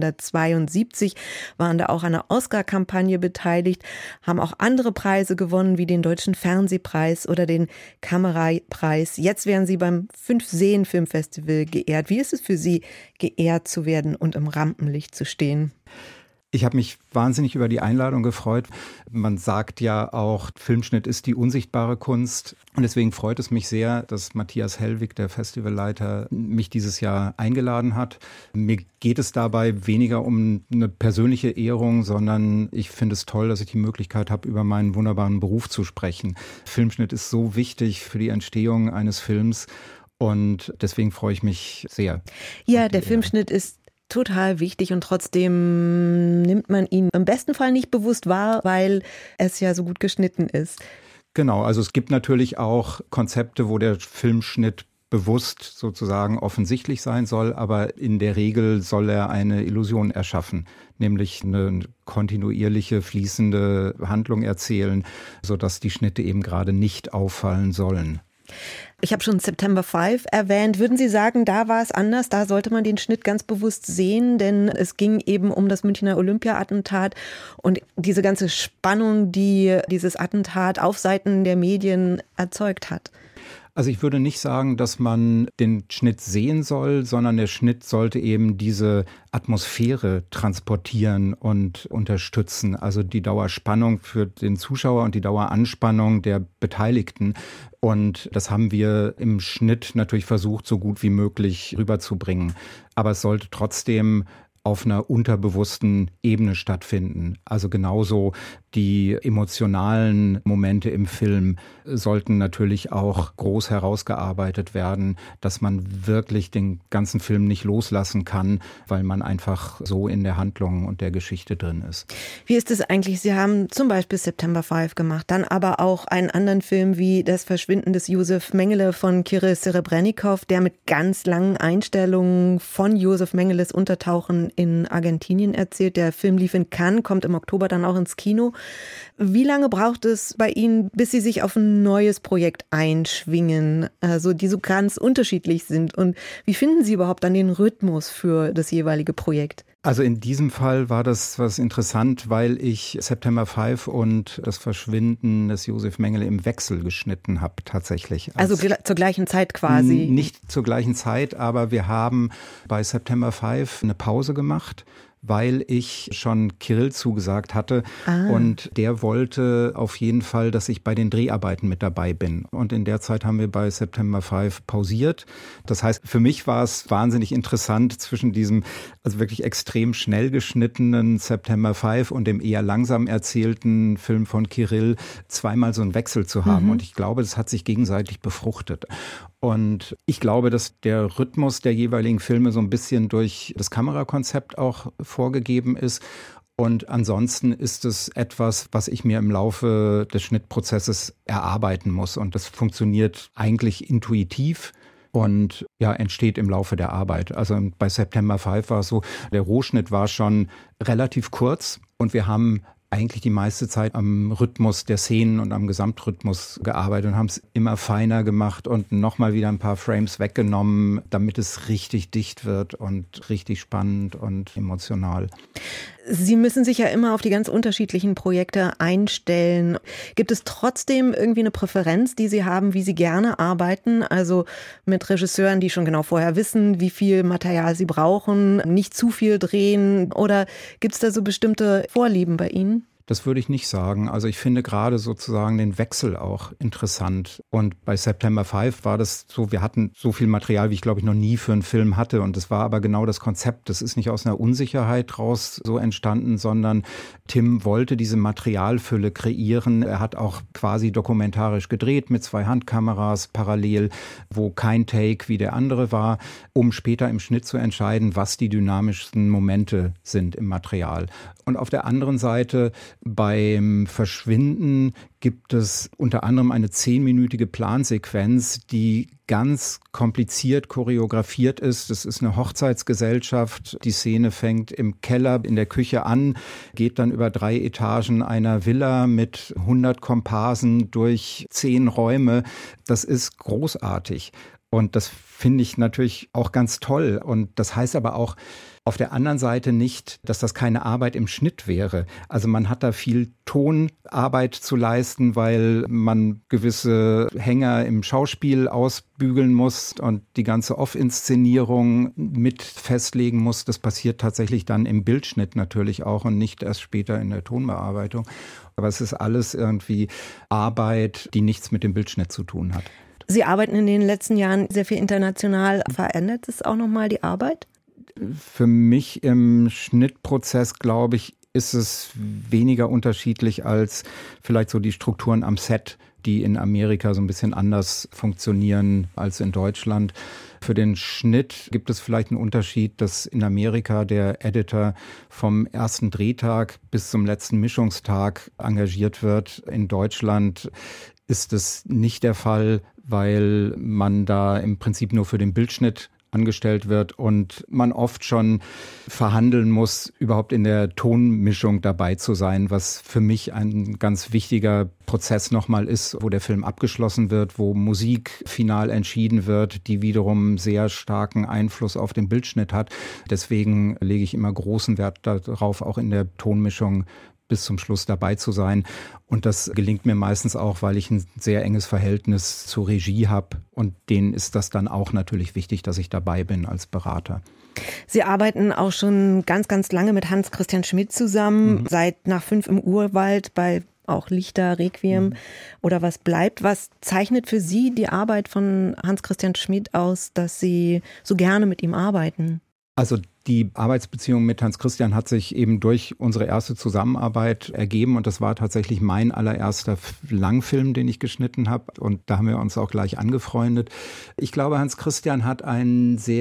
1972, waren da auch an der Oscar-Kampagne beteiligt, haben auch andere Preise gewonnen, wie den Deutschen Fernsehpreis oder den Kamerapreis. Jetzt werden Sie beim 5-Seen-Filmfestival geehrt. Wie ist es für Sie, geehrt zu werden und im Rampenlicht zu stehen? Ich habe mich wahnsinnig über die Einladung gefreut. Man sagt ja auch, Filmschnitt ist die unsichtbare Kunst. Und deswegen freut es mich sehr, dass Matthias Hellwig, der Festivalleiter, mich dieses Jahr eingeladen hat. Mir geht es dabei weniger um eine persönliche Ehrung, sondern ich finde es toll, dass ich die Möglichkeit habe, über meinen wunderbaren Beruf zu sprechen. Filmschnitt ist so wichtig für die Entstehung eines Films und deswegen freue ich mich sehr. Ja, der Filmschnitt ist total wichtig und trotzdem nimmt man ihn im besten Fall nicht bewusst wahr, weil es ja so gut geschnitten ist. Genau, also es gibt natürlich auch Konzepte, wo der Filmschnitt bewusst sozusagen offensichtlich sein soll, aber in der Regel soll er eine Illusion erschaffen, nämlich eine kontinuierliche, fließende Handlung erzählen, sodass die Schnitte eben gerade nicht auffallen sollen. Ich habe schon September 5 erwähnt. Würden Sie sagen, da war es anders? Da sollte man den Schnitt ganz bewusst sehen, denn es ging eben um das Münchner Olympia-Attentat und diese ganze Spannung, die dieses Attentat auf Seiten der Medien erzeugt hat. Also ich würde nicht sagen, dass man den Schnitt sehen soll, sondern der Schnitt sollte eben diese Atmosphäre transportieren und unterstützen. Also die Dauerspannung für den Zuschauer und die Daueranspannung der Beteiligten. Und das haben wir im Schnitt natürlich versucht, so gut wie möglich rüberzubringen. Aber es sollte trotzdem auf einer unterbewussten Ebene stattfinden. Also genauso die emotionalen Momente im Film sollten natürlich auch groß herausgearbeitet werden, dass man wirklich den ganzen Film nicht loslassen kann, weil man einfach so in der Handlung und der Geschichte drin ist. Wie ist es eigentlich? Sie haben zum Beispiel September 5 gemacht, dann aber auch einen anderen Film wie Das Verschwinden des Josef Mengele von Kirill Serebrennikov, der mit ganz langen Einstellungen von Josef Mengeles Untertauchen in Argentinien erzählt. Der Film lief in Cannes, kommt im Oktober dann auch ins Kino. Wie lange braucht es bei Ihnen, bis Sie sich auf ein neues Projekt einschwingen, also die so ganz unterschiedlich sind? Und wie finden Sie überhaupt dann den Rhythmus für das jeweilige Projekt? Also in diesem Fall war das was interessant, weil ich September 5 und das Verschwinden des Josef Mengele im Wechsel geschnitten habe tatsächlich. Also zur gleichen Zeit quasi? Nicht zur gleichen Zeit, aber wir haben bei September 5 eine Pause gemacht, weil ich schon Kirill zugesagt hatte und der wollte auf jeden Fall, dass ich bei den Dreharbeiten mit dabei bin. Und in der Zeit haben wir bei September 5 pausiert. Das heißt, für mich war es wahnsinnig interessant, zwischen diesem also wirklich extrem schnell geschnittenen September 5 und dem eher langsam erzählten Film von Kirill zweimal so einen Wechsel zu haben. Und ich glaube, das hat sich gegenseitig befruchtet. Und ich glaube, dass der Rhythmus der jeweiligen Filme so ein bisschen durch das Kamerakonzept auch vorgegeben ist. Und ansonsten ist es etwas, was ich mir im Laufe des Schnittprozesses erarbeiten muss. Und das funktioniert eigentlich intuitiv und ja, entsteht im Laufe der Arbeit. Also bei September 5 war es so, der Rohschnitt war schon relativ kurz und wir haben eigentlich die meiste Zeit am Rhythmus der Szenen und am Gesamtrhythmus gearbeitet und haben es immer feiner gemacht und nochmal wieder ein paar Frames weggenommen, damit es richtig dicht wird und richtig spannend und emotional. Sie müssen sich ja immer auf die ganz unterschiedlichen Projekte einstellen. Gibt es trotzdem irgendwie eine Präferenz, die Sie haben, wie Sie gerne arbeiten? Also mit Regisseuren, die schon genau vorher wissen, wie viel Material sie brauchen, nicht zu viel drehen? Oder gibt es da so bestimmte Vorlieben bei Ihnen? Das würde ich nicht sagen. Also ich finde gerade sozusagen den Wechsel auch interessant. Und bei September 5 war das so, wir hatten so viel Material, wie ich glaube ich noch nie für einen Film hatte. Und das war aber genau das Konzept. Das ist nicht aus einer Unsicherheit raus so entstanden, sondern Tim wollte diese Materialfülle kreieren. Er hat auch quasi dokumentarisch gedreht mit 2 Handkameras parallel, wo kein Take wie der andere war, um später im Schnitt zu entscheiden, was die dynamischsten Momente sind im Material. Und auf der anderen Seite beim Verschwinden gibt es unter anderem eine 10-minütige Plansequenz, die ganz kompliziert choreografiert ist. Das ist eine Hochzeitsgesellschaft. Die Szene fängt im Keller in der Küche an, geht dann über 3 Etagen einer Villa mit 100 Komparsen durch 10 Räume. Das ist großartig. Und das finde ich natürlich auch ganz toll. Und das heißt aber auch auf der anderen Seite nicht, dass das keine Arbeit im Schnitt wäre. Also man hat da viel Tonarbeit zu leisten, weil man gewisse Hänger im Schauspiel ausbügeln muss und die ganze Off-Inszenierung mit festlegen muss. Das passiert tatsächlich dann im Bildschnitt natürlich auch und nicht erst später in der Tonbearbeitung. Aber es ist alles irgendwie Arbeit, die nichts mit dem Bildschnitt zu tun hat. Sie arbeiten in den letzten Jahren sehr viel international. Verändert es auch nochmal die Arbeit? Für mich im Schnittprozess, glaube ich, ist es weniger unterschiedlich als vielleicht so die Strukturen am Set, die in Amerika so ein bisschen anders funktionieren als in Deutschland. Für den Schnitt gibt es vielleicht einen Unterschied, dass in Amerika der Editor vom ersten Drehtag bis zum letzten Mischungstag engagiert wird. In Deutschland ist es nicht der Fall, weil man da im Prinzip nur für den Bildschnitt angestellt wird und man oft schon verhandeln muss, überhaupt in der Tonmischung dabei zu sein, was für mich ein ganz wichtiger Prozess nochmal ist, wo der Film abgeschlossen wird, wo Musik final entschieden wird, die wiederum sehr starken Einfluss auf den Bildschnitt hat. Deswegen lege ich immer großen Wert darauf, auch in der Tonmischung bis zum Schluss dabei zu sein. Und das gelingt mir meistens auch, weil ich ein sehr enges Verhältnis zur Regie habe. Und denen ist das dann auch natürlich wichtig, dass ich dabei bin als Berater. Sie arbeiten auch schon ganz, ganz lange mit Hans Christian Schmid zusammen, seit Nach 5 im Urwald bei auch Lichter, Requiem oder Was bleibt. Was zeichnet für Sie die Arbeit von Hans Christian Schmid aus, dass Sie so gerne mit ihm arbeiten? Also die Arbeitsbeziehung mit Hans Christian hat sich eben durch unsere erste Zusammenarbeit ergeben und das war tatsächlich mein allererster Langfilm, den ich geschnitten habe und da haben wir uns auch gleich angefreundet. Ich glaube, Hans Christian hat einen sehr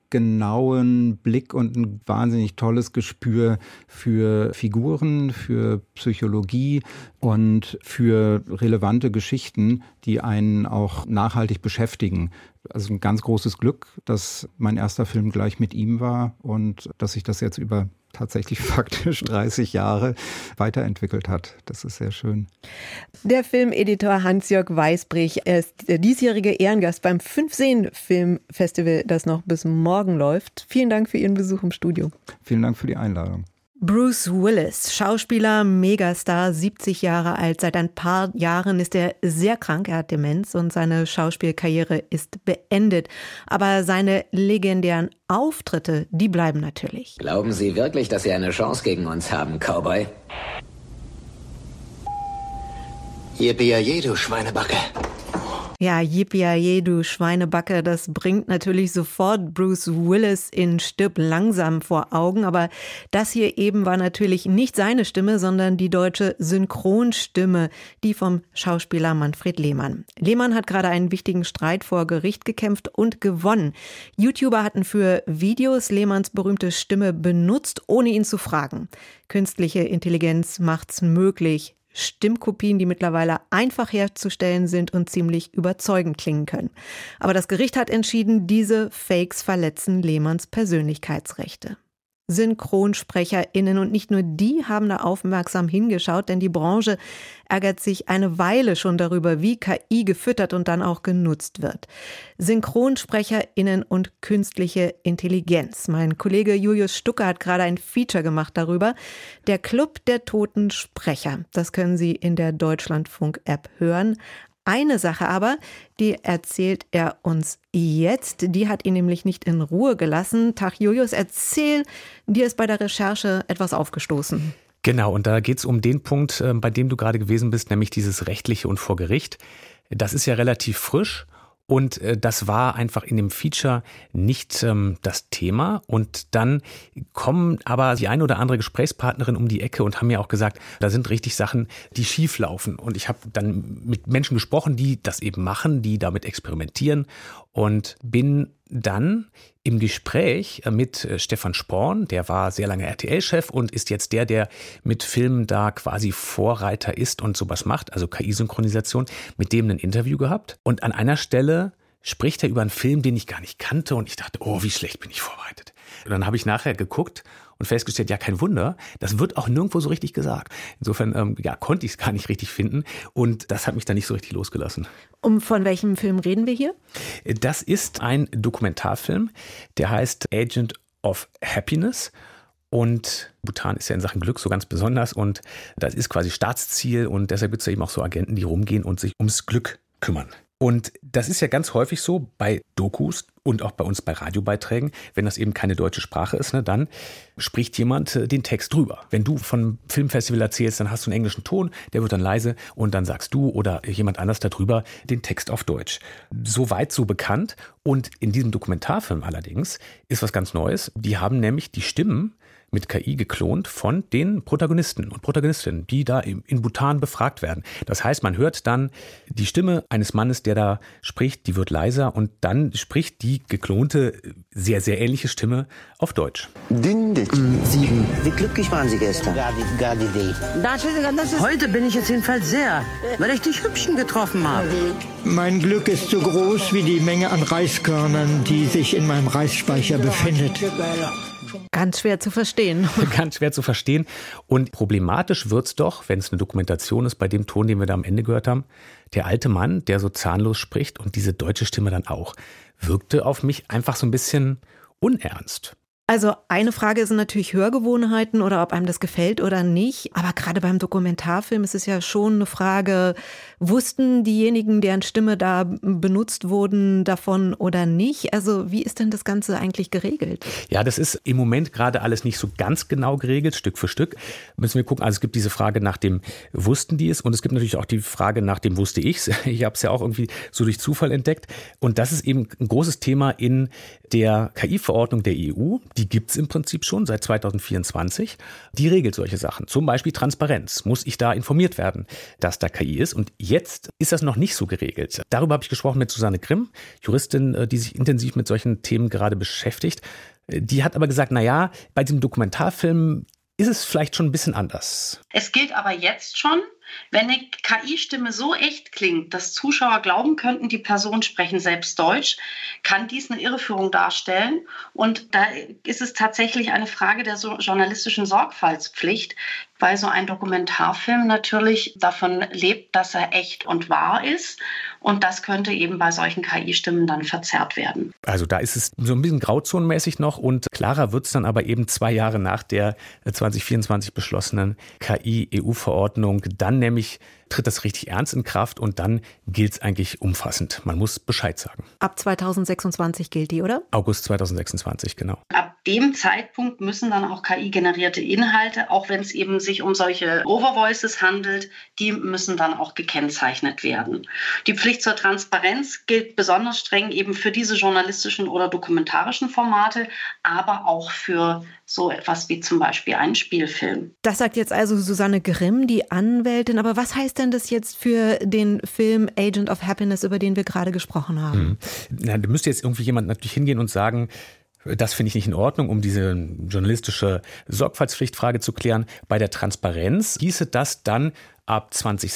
genauen Blick und ein wahnsinnig tolles Gespür für Figuren, für Psychologie und für relevante Geschichten, die einen auch nachhaltig beschäftigen. Also ein ganz großes Glück, dass mein erster Film gleich mit ihm war und dass sich das jetzt über tatsächlich faktisch 30 Jahre weiterentwickelt hat. Das ist sehr schön. Der Filmeditor Hans-Jörg Weisbrich ist der diesjährige Ehrengast beim 5-Seen-Filmfestival, das noch bis morgen läuft. Vielen Dank für Ihren Besuch im Studio. Vielen Dank für die Einladung. Bruce Willis, Schauspieler, Megastar, 70 Jahre alt. Seit ein paar Jahren ist er sehr krank, er hat Demenz und seine Schauspielkarriere ist beendet. Aber seine legendären Auftritte, die bleiben natürlich. Glauben Sie wirklich, dass Sie eine Chance gegen uns haben, Cowboy? Yippie-yay, du Schweinebacke. Ja, yippie du Schweinebacke, das bringt natürlich sofort Bruce Willis in Stirb langsam vor Augen. Aber das hier eben war natürlich nicht seine Stimme, sondern die deutsche Synchronstimme, die vom Schauspieler Manfred Lehmann. Lehmann hat gerade einen wichtigen Streit vor Gericht gekämpft und gewonnen. YouTuber hatten für Videos Lehmanns berühmte Stimme benutzt, ohne ihn zu fragen. Künstliche Intelligenz macht's möglich. Stimmkopien, die mittlerweile einfach herzustellen sind und ziemlich überzeugend klingen können. Aber das Gericht hat entschieden, diese Fakes verletzen Lehmanns Persönlichkeitsrechte. SynchronsprecherInnen und nicht nur die haben da aufmerksam hingeschaut, denn die Branche ärgert sich eine Weile schon darüber, wie KI gefüttert und dann auch genutzt wird. SynchronsprecherInnen und künstliche Intelligenz. Mein Kollege Julius Stucker hat gerade ein Feature gemacht darüber. Der Club der toten Sprecher. Das können Sie in der Deutschlandfunk-App hören. Eine Sache aber, die erzählt er uns jetzt. Die hat ihn nämlich nicht in Ruhe gelassen. Tag Julius, erzähl, dir ist bei der Recherche etwas aufgestoßen. Genau, und da geht es um den Punkt, bei dem du gerade gewesen bist, nämlich dieses Rechtliche und vor Gericht. Das ist ja relativ frisch. Und das war einfach in dem Feature nicht das Thema. Und dann kommen aber die eine oder andere Gesprächspartnerin um die Ecke und haben mir auch gesagt, da sind richtig Sachen, die schief laufen. Und ich habe dann mit Menschen gesprochen, die das eben machen, die damit experimentieren. Und bin dann im Gespräch mit Stefan Sporn, der war sehr lange RTL-Chef und ist jetzt der mit Filmen da quasi Vorreiter ist und sowas macht, also KI-Synchronisation, mit dem ein Interview gehabt. Und an einer Stelle spricht er über einen Film, den ich gar nicht kannte und ich dachte, oh, wie schlecht bin ich vorbereitet. Und dann habe ich nachher geguckt und festgestellt, ja, kein Wunder, das wird auch nirgendwo so richtig gesagt. Insofern konnte ich es gar nicht richtig finden und das hat mich dann nicht so richtig losgelassen. Von welchem Film reden wir hier? Das ist ein Dokumentarfilm, der heißt Agent of Happiness. Und Bhutan ist ja in Sachen Glück so ganz besonders und das ist quasi Staatsziel und deshalb gibt es ja eben auch so Agenten, die rumgehen und sich ums Glück kümmern. Und das ist ja ganz häufig so bei Dokus und auch bei uns bei Radiobeiträgen, wenn das eben keine deutsche Sprache ist, ne, dann spricht jemand den Text drüber. Wenn du von Filmfestival erzählst, dann hast du einen englischen Ton, der wird dann leise und dann sagst du oder jemand anders darüber den Text auf Deutsch. So weit, so bekannt. Und in diesem Dokumentarfilm allerdings ist was ganz Neues. Die haben nämlich die Stimmen mit KI geklont von den Protagonisten und Protagonistinnen, die da in Bhutan befragt werden. Das heißt, man hört dann die Stimme eines Mannes, der da spricht, die wird leiser und dann spricht die geklonte, sehr, sehr ähnliche Stimme auf Deutsch. 7. Wie glücklich waren Sie gestern? Heute bin ich jetzt jedenfalls sehr, weil ich dich Hübschen getroffen habe. Mein Glück ist so groß wie die Menge an Reiskörnern, die sich in meinem Reisspeicher befindet. Ganz schwer zu verstehen. Ganz schwer zu verstehen. Und problematisch wird's doch, wenn es eine Dokumentation ist, bei dem Ton, den wir da am Ende gehört haben. Der alte Mann, der so zahnlos spricht und diese deutsche Stimme dann auch, wirkte auf mich einfach so ein bisschen unernst. Also eine Frage sind natürlich Hörgewohnheiten oder ob einem das gefällt oder nicht. Aber gerade beim Dokumentarfilm ist es ja schon eine Frage, wussten diejenigen, deren Stimme da benutzt wurden, davon oder nicht? Also wie ist denn das Ganze eigentlich geregelt? Ja, das ist im Moment gerade alles nicht so ganz genau geregelt, Stück für Stück. Müssen wir gucken, also es gibt diese Frage nach dem, wussten die es? Und es gibt natürlich auch die Frage nach dem, wusste ich es? Ich habe es ja auch irgendwie so durch Zufall entdeckt. Und das ist eben ein großes Thema in der KI-Verordnung der EU, Die gibt es im Prinzip schon seit 2024. Die regelt solche Sachen. Zum Beispiel Transparenz. Muss ich da informiert werden, dass da KI ist? Und jetzt ist das noch nicht so geregelt. Darüber habe ich gesprochen mit Susanne Grimm, Juristin, die sich intensiv mit solchen Themen gerade beschäftigt. Die hat aber gesagt, naja, bei diesem Dokumentarfilm ist es vielleicht schon ein bisschen anders. Es gilt aber jetzt schon, wenn eine KI-Stimme so echt klingt, dass Zuschauer glauben könnten, die Personen sprechen selbst Deutsch, kann dies eine Irreführung darstellen. Und da ist es tatsächlich eine Frage der journalistischen Sorgfaltspflicht, weil so ein Dokumentarfilm natürlich davon lebt, dass er echt und wahr ist. Und das könnte eben bei solchen KI-Stimmen dann verzerrt werden. Also da ist es so ein bisschen grauzonenmäßig noch und klarer wird es dann aber eben 2 Jahre nach der 2024 beschlossenen KI-EU-Verordnung. Dann nämlich tritt das richtig ernst in Kraft und dann gilt es eigentlich umfassend. Man muss Bescheid sagen. Ab 2026 gilt die, oder? August 2026, genau. Ab dem Zeitpunkt müssen dann auch KI-generierte Inhalte, auch wenn es eben sich um solche Overvoices handelt, die müssen dann auch gekennzeichnet werden. Die Pflicht zur Transparenz gilt besonders streng eben für diese journalistischen oder dokumentarischen Formate, aber auch für so etwas wie zum Beispiel einen Spielfilm. Das sagt jetzt also Susanne Grimm, die Anwältin. Aber was heißt denn das jetzt für den Film Agent of Happiness, über den wir gerade gesprochen haben? Da müsste jetzt irgendwie jemand natürlich hingehen und sagen, das finde ich nicht in Ordnung, um diese journalistische Sorgfaltspflichtfrage zu klären. Bei der Transparenz hieße das dann, ab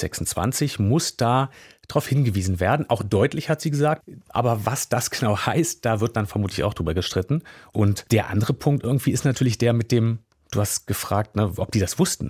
2026 muss da darauf hingewiesen werden. Auch deutlich hat sie gesagt. Aber was das genau heißt, da wird dann vermutlich auch drüber gestritten. Und der andere Punkt irgendwie ist natürlich der mit dem, du hast gefragt, ne, ob die das wussten.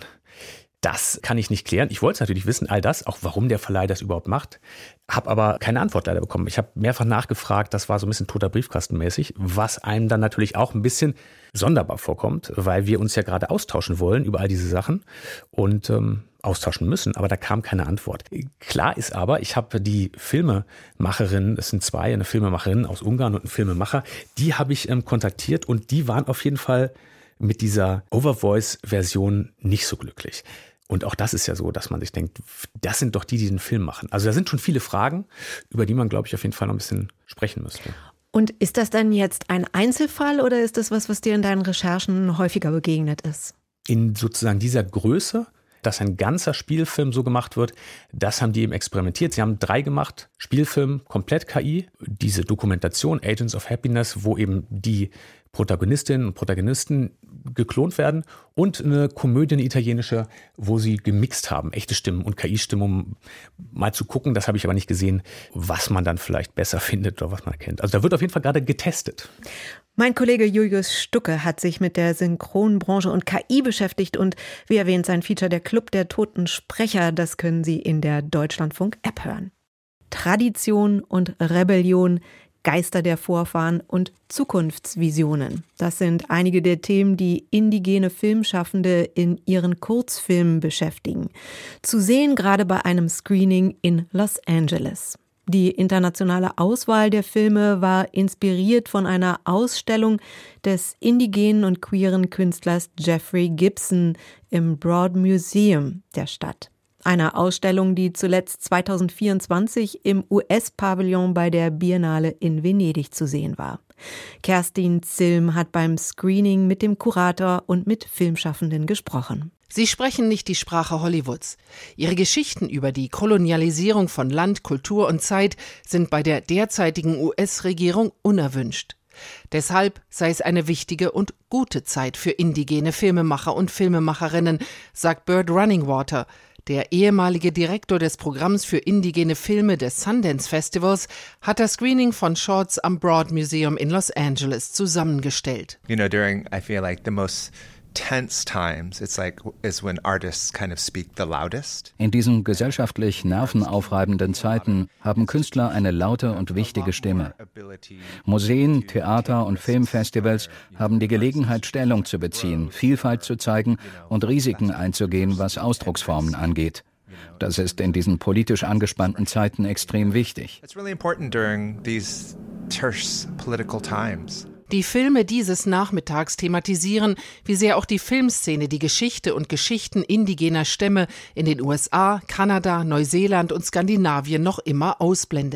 Das kann ich nicht klären. Ich wollte es natürlich wissen, all das, auch warum der Verleih das überhaupt macht. Habe aber keine Antwort leider bekommen. Ich habe mehrfach nachgefragt, das war so ein bisschen toter Briefkastenmäßig, was einem dann natürlich auch ein bisschen sonderbar vorkommt, weil wir uns ja gerade austauschen wollen über all diese Sachen und austauschen müssen, aber da kam keine Antwort. Klar ist aber, ich habe die Filmemacherin, es sind 2, eine Filmemacherin aus Ungarn und ein Filmemacher, die habe ich kontaktiert und die waren auf jeden Fall mit dieser Overvoice-Version nicht so glücklich. Und auch das ist ja so, dass man sich denkt, das sind doch die den Film machen. Also da sind schon viele Fragen, über die man, glaube ich, auf jeden Fall noch ein bisschen sprechen müsste. Und ist das dann jetzt ein Einzelfall oder ist das was dir in deinen Recherchen häufiger begegnet ist? In sozusagen dieser Größe, dass ein ganzer Spielfilm so gemacht wird, das haben die eben experimentiert. Sie haben 3 gemacht, Spielfilm, komplett KI, diese Dokumentation Agents of Happiness, wo eben die Protagonistinnen und Protagonisten geklont werden und eine Komödie, eine italienische, wo sie gemixt haben, echte Stimmen und KI-Stimmen, um mal zu gucken, das habe ich aber nicht gesehen, was man dann vielleicht besser findet oder was man erkennt. Also da wird auf jeden Fall gerade getestet. Mein Kollege Julius Stucke hat sich mit der Synchronbranche und KI beschäftigt und wie erwähnt sein Feature Der Club der Toten Sprecher, das können Sie in der Deutschlandfunk-App hören. Tradition und Rebellion, Geister der Vorfahren und Zukunftsvisionen. Das sind einige der Themen, die indigene Filmschaffende in ihren Kurzfilmen beschäftigen. Zu sehen gerade bei einem Screening in Los Angeles. Die internationale Auswahl der Filme war inspiriert von einer Ausstellung des indigenen und queeren Künstlers Jeffrey Gibson im Broad Museum der Stadt. Einer Ausstellung, die zuletzt 2024 im US-Pavillon bei der Biennale in Venedig zu sehen war. Kerstin Zilm hat beim Screening mit dem Kurator und mit Filmschaffenden gesprochen. Sie sprechen nicht die Sprache Hollywoods. Ihre Geschichten über die Kolonialisierung von Land, Kultur und Zeit sind bei der derzeitigen US-Regierung unerwünscht. Deshalb sei es eine wichtige und gute Zeit für indigene Filmemacher und Filmemacherinnen, sagt Burt Runningwater. Der ehemalige Direktor des Programms für indigene Filme des Sundance Festivals hat das Screening von Shorts am Broad Museum in Los Angeles zusammengestellt. During, I feel like the most tense times, is when artists kind of speak the loudest. In diesen gesellschaftlich nervenaufreibenden Zeiten haben Künstler eine laute und wichtige Stimme. Museen, Theater und Filmfestivals haben die Gelegenheit, Stellung zu beziehen, Vielfalt zu zeigen und Risiken einzugehen, was Ausdrucksformen angeht. Das ist in diesen politisch angespannten Zeiten extrem wichtig. It's really important during these terse political times. Die Filme dieses Nachmittags thematisieren, wie sehr auch die Filmszene die Geschichte und Geschichten indigener Stämme in den USA, Kanada, Neuseeland und Skandinavien noch immer ausblendet.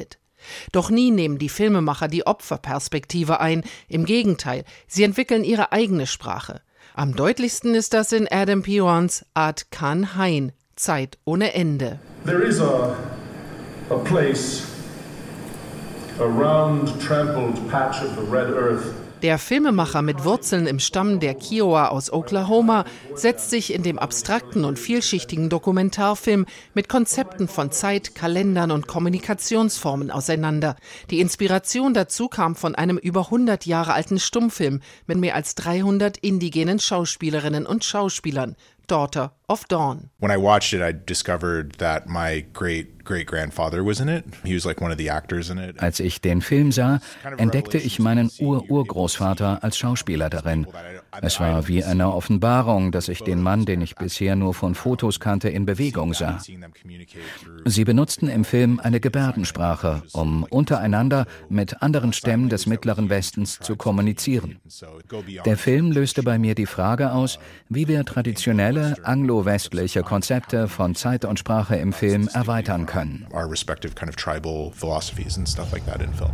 Doch nie nehmen die Filmemacher die Opferperspektive ein. Im Gegenteil, sie entwickeln ihre eigene Sprache. Am deutlichsten ist das in Adam Pirons Art Can Hein, Zeit ohne Ende. There is a place, a round trampled patch of the red earth. Der Filmemacher mit Wurzeln im Stamm der Kiowa aus Oklahoma setzt sich in dem abstrakten und vielschichtigen Dokumentarfilm mit Konzepten von Zeit, Kalendern und Kommunikationsformen auseinander. Die Inspiration dazu kam von einem über 100 Jahre alten Stummfilm mit mehr als 300 indigenen Schauspielerinnen und Schauspielern. Daughter of Dawn. When I watched it, I discovered that my great-grandfather was in it. He was like one of the actors in it. Als ich den Film sah, entdeckte ich meinen Urgroßvater als Schauspieler darin. Es war wie eine Offenbarung, dass ich den Mann, den ich bisher nur von Fotos kannte, in Bewegung sah. Sie benutzten im Film eine Gebärdensprache, um untereinander mit anderen Stämmen des Mittleren Westens zu kommunizieren. Der Film löste bei mir die Frage aus, wie wir traditionelle anglo-westliche Konzepte von Zeit und Sprache im Film erweitern können. Our respective kind of tribal philosophies and stuff like that in film.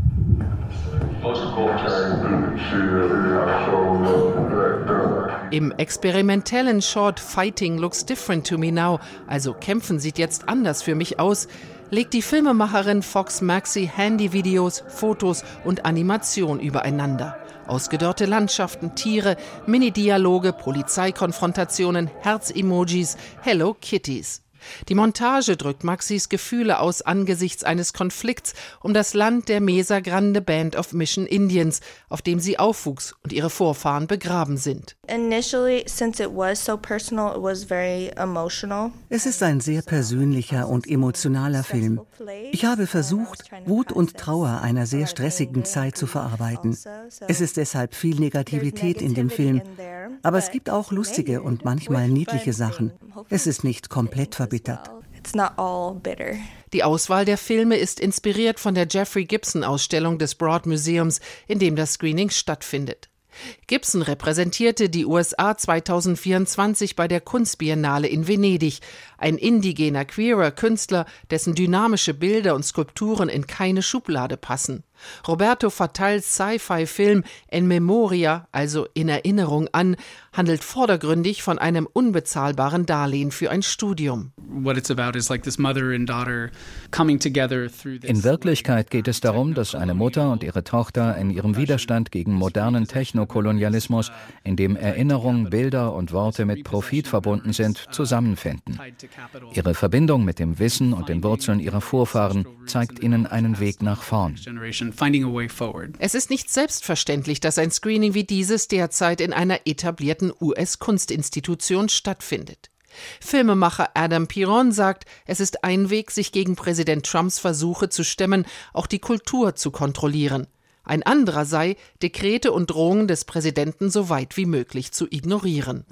Im experimentellen Short Fighting Looks Different to Me Now, also Kämpfen sieht jetzt anders für mich aus, legt die Filmemacherin Fox Maxey Handyvideos, Fotos und Animation übereinander. Ausgedörrte Landschaften, Tiere, Mini-Dialoge, Polizeikonfrontationen, Herz-Emojis, Hello Kitties. Die Montage drückt Maxis Gefühle aus angesichts eines Konflikts um das Land der Mesa Grande Band of Mission Indians, auf dem sie aufwuchs und ihre Vorfahren begraben sind. Es ist ein sehr persönlicher und emotionaler Film. Ich habe versucht, Wut und Trauer einer sehr stressigen Zeit zu verarbeiten. Es ist deshalb viel Negativität in dem Film. Aber es gibt auch lustige und manchmal niedliche Sachen. Es ist nicht komplett verbittert. Die Auswahl der Filme ist inspiriert von der Jeffrey Gibson-Ausstellung des Broad Museums, in dem das Screening stattfindet. Gibson repräsentierte die USA 2024 bei der Kunstbiennale in Venedig. Ein indigener, queerer Künstler, dessen dynamische Bilder und Skulpturen in keine Schublade passen. Roberto Fatals Sci-Fi-Film In Memoria, also in Erinnerung an, handelt vordergründig von einem unbezahlbaren Darlehen für ein Studium. In Wirklichkeit geht es darum, dass eine Mutter und ihre Tochter in ihrem Widerstand gegen modernen Technokolonialismus, in dem Erinnerung, Bilder und Worte mit Profit verbunden sind, zusammenfinden. Ihre Verbindung mit dem Wissen und den Wurzeln ihrer Vorfahren zeigt ihnen einen Weg nach vorn. Es ist nicht selbstverständlich, dass ein Screening wie dieses derzeit in einer etablierten US-Kunstinstitution stattfindet. Filmemacher Adam Piron sagt, es ist ein Weg, sich gegen Präsident Trumps Versuche zu stemmen, auch die Kultur zu kontrollieren. Ein anderer sei, Dekrete und Drohungen des Präsidenten so weit wie möglich zu ignorieren.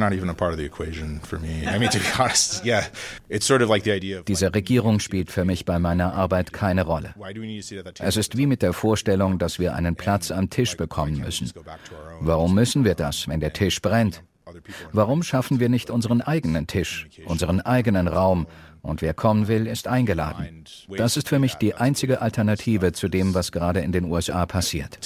Diese Regierung spielt für mich bei meiner Arbeit keine Rolle. Es ist wie mit der Vorstellung, dass wir einen Platz am Tisch bekommen müssen. Warum müssen wir das, wenn der Tisch brennt? Warum schaffen wir nicht unseren eigenen Tisch, unseren eigenen Raum? Und wer kommen will, ist eingeladen. Das ist für mich die einzige Alternative zu dem, was gerade in den USA passiert.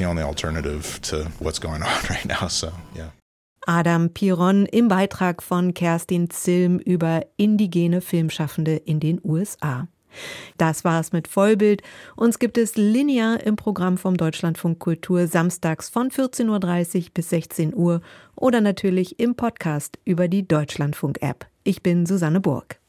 Adam Piron im Beitrag von Kerstin Zilm über indigene Filmschaffende in den USA. Das war's mit Vollbild. Uns gibt es linear im Programm vom Deutschlandfunk Kultur samstags von 14.30 Uhr bis 16 Uhr oder natürlich im Podcast über die Deutschlandfunk-App. Ich bin Susanne Burg.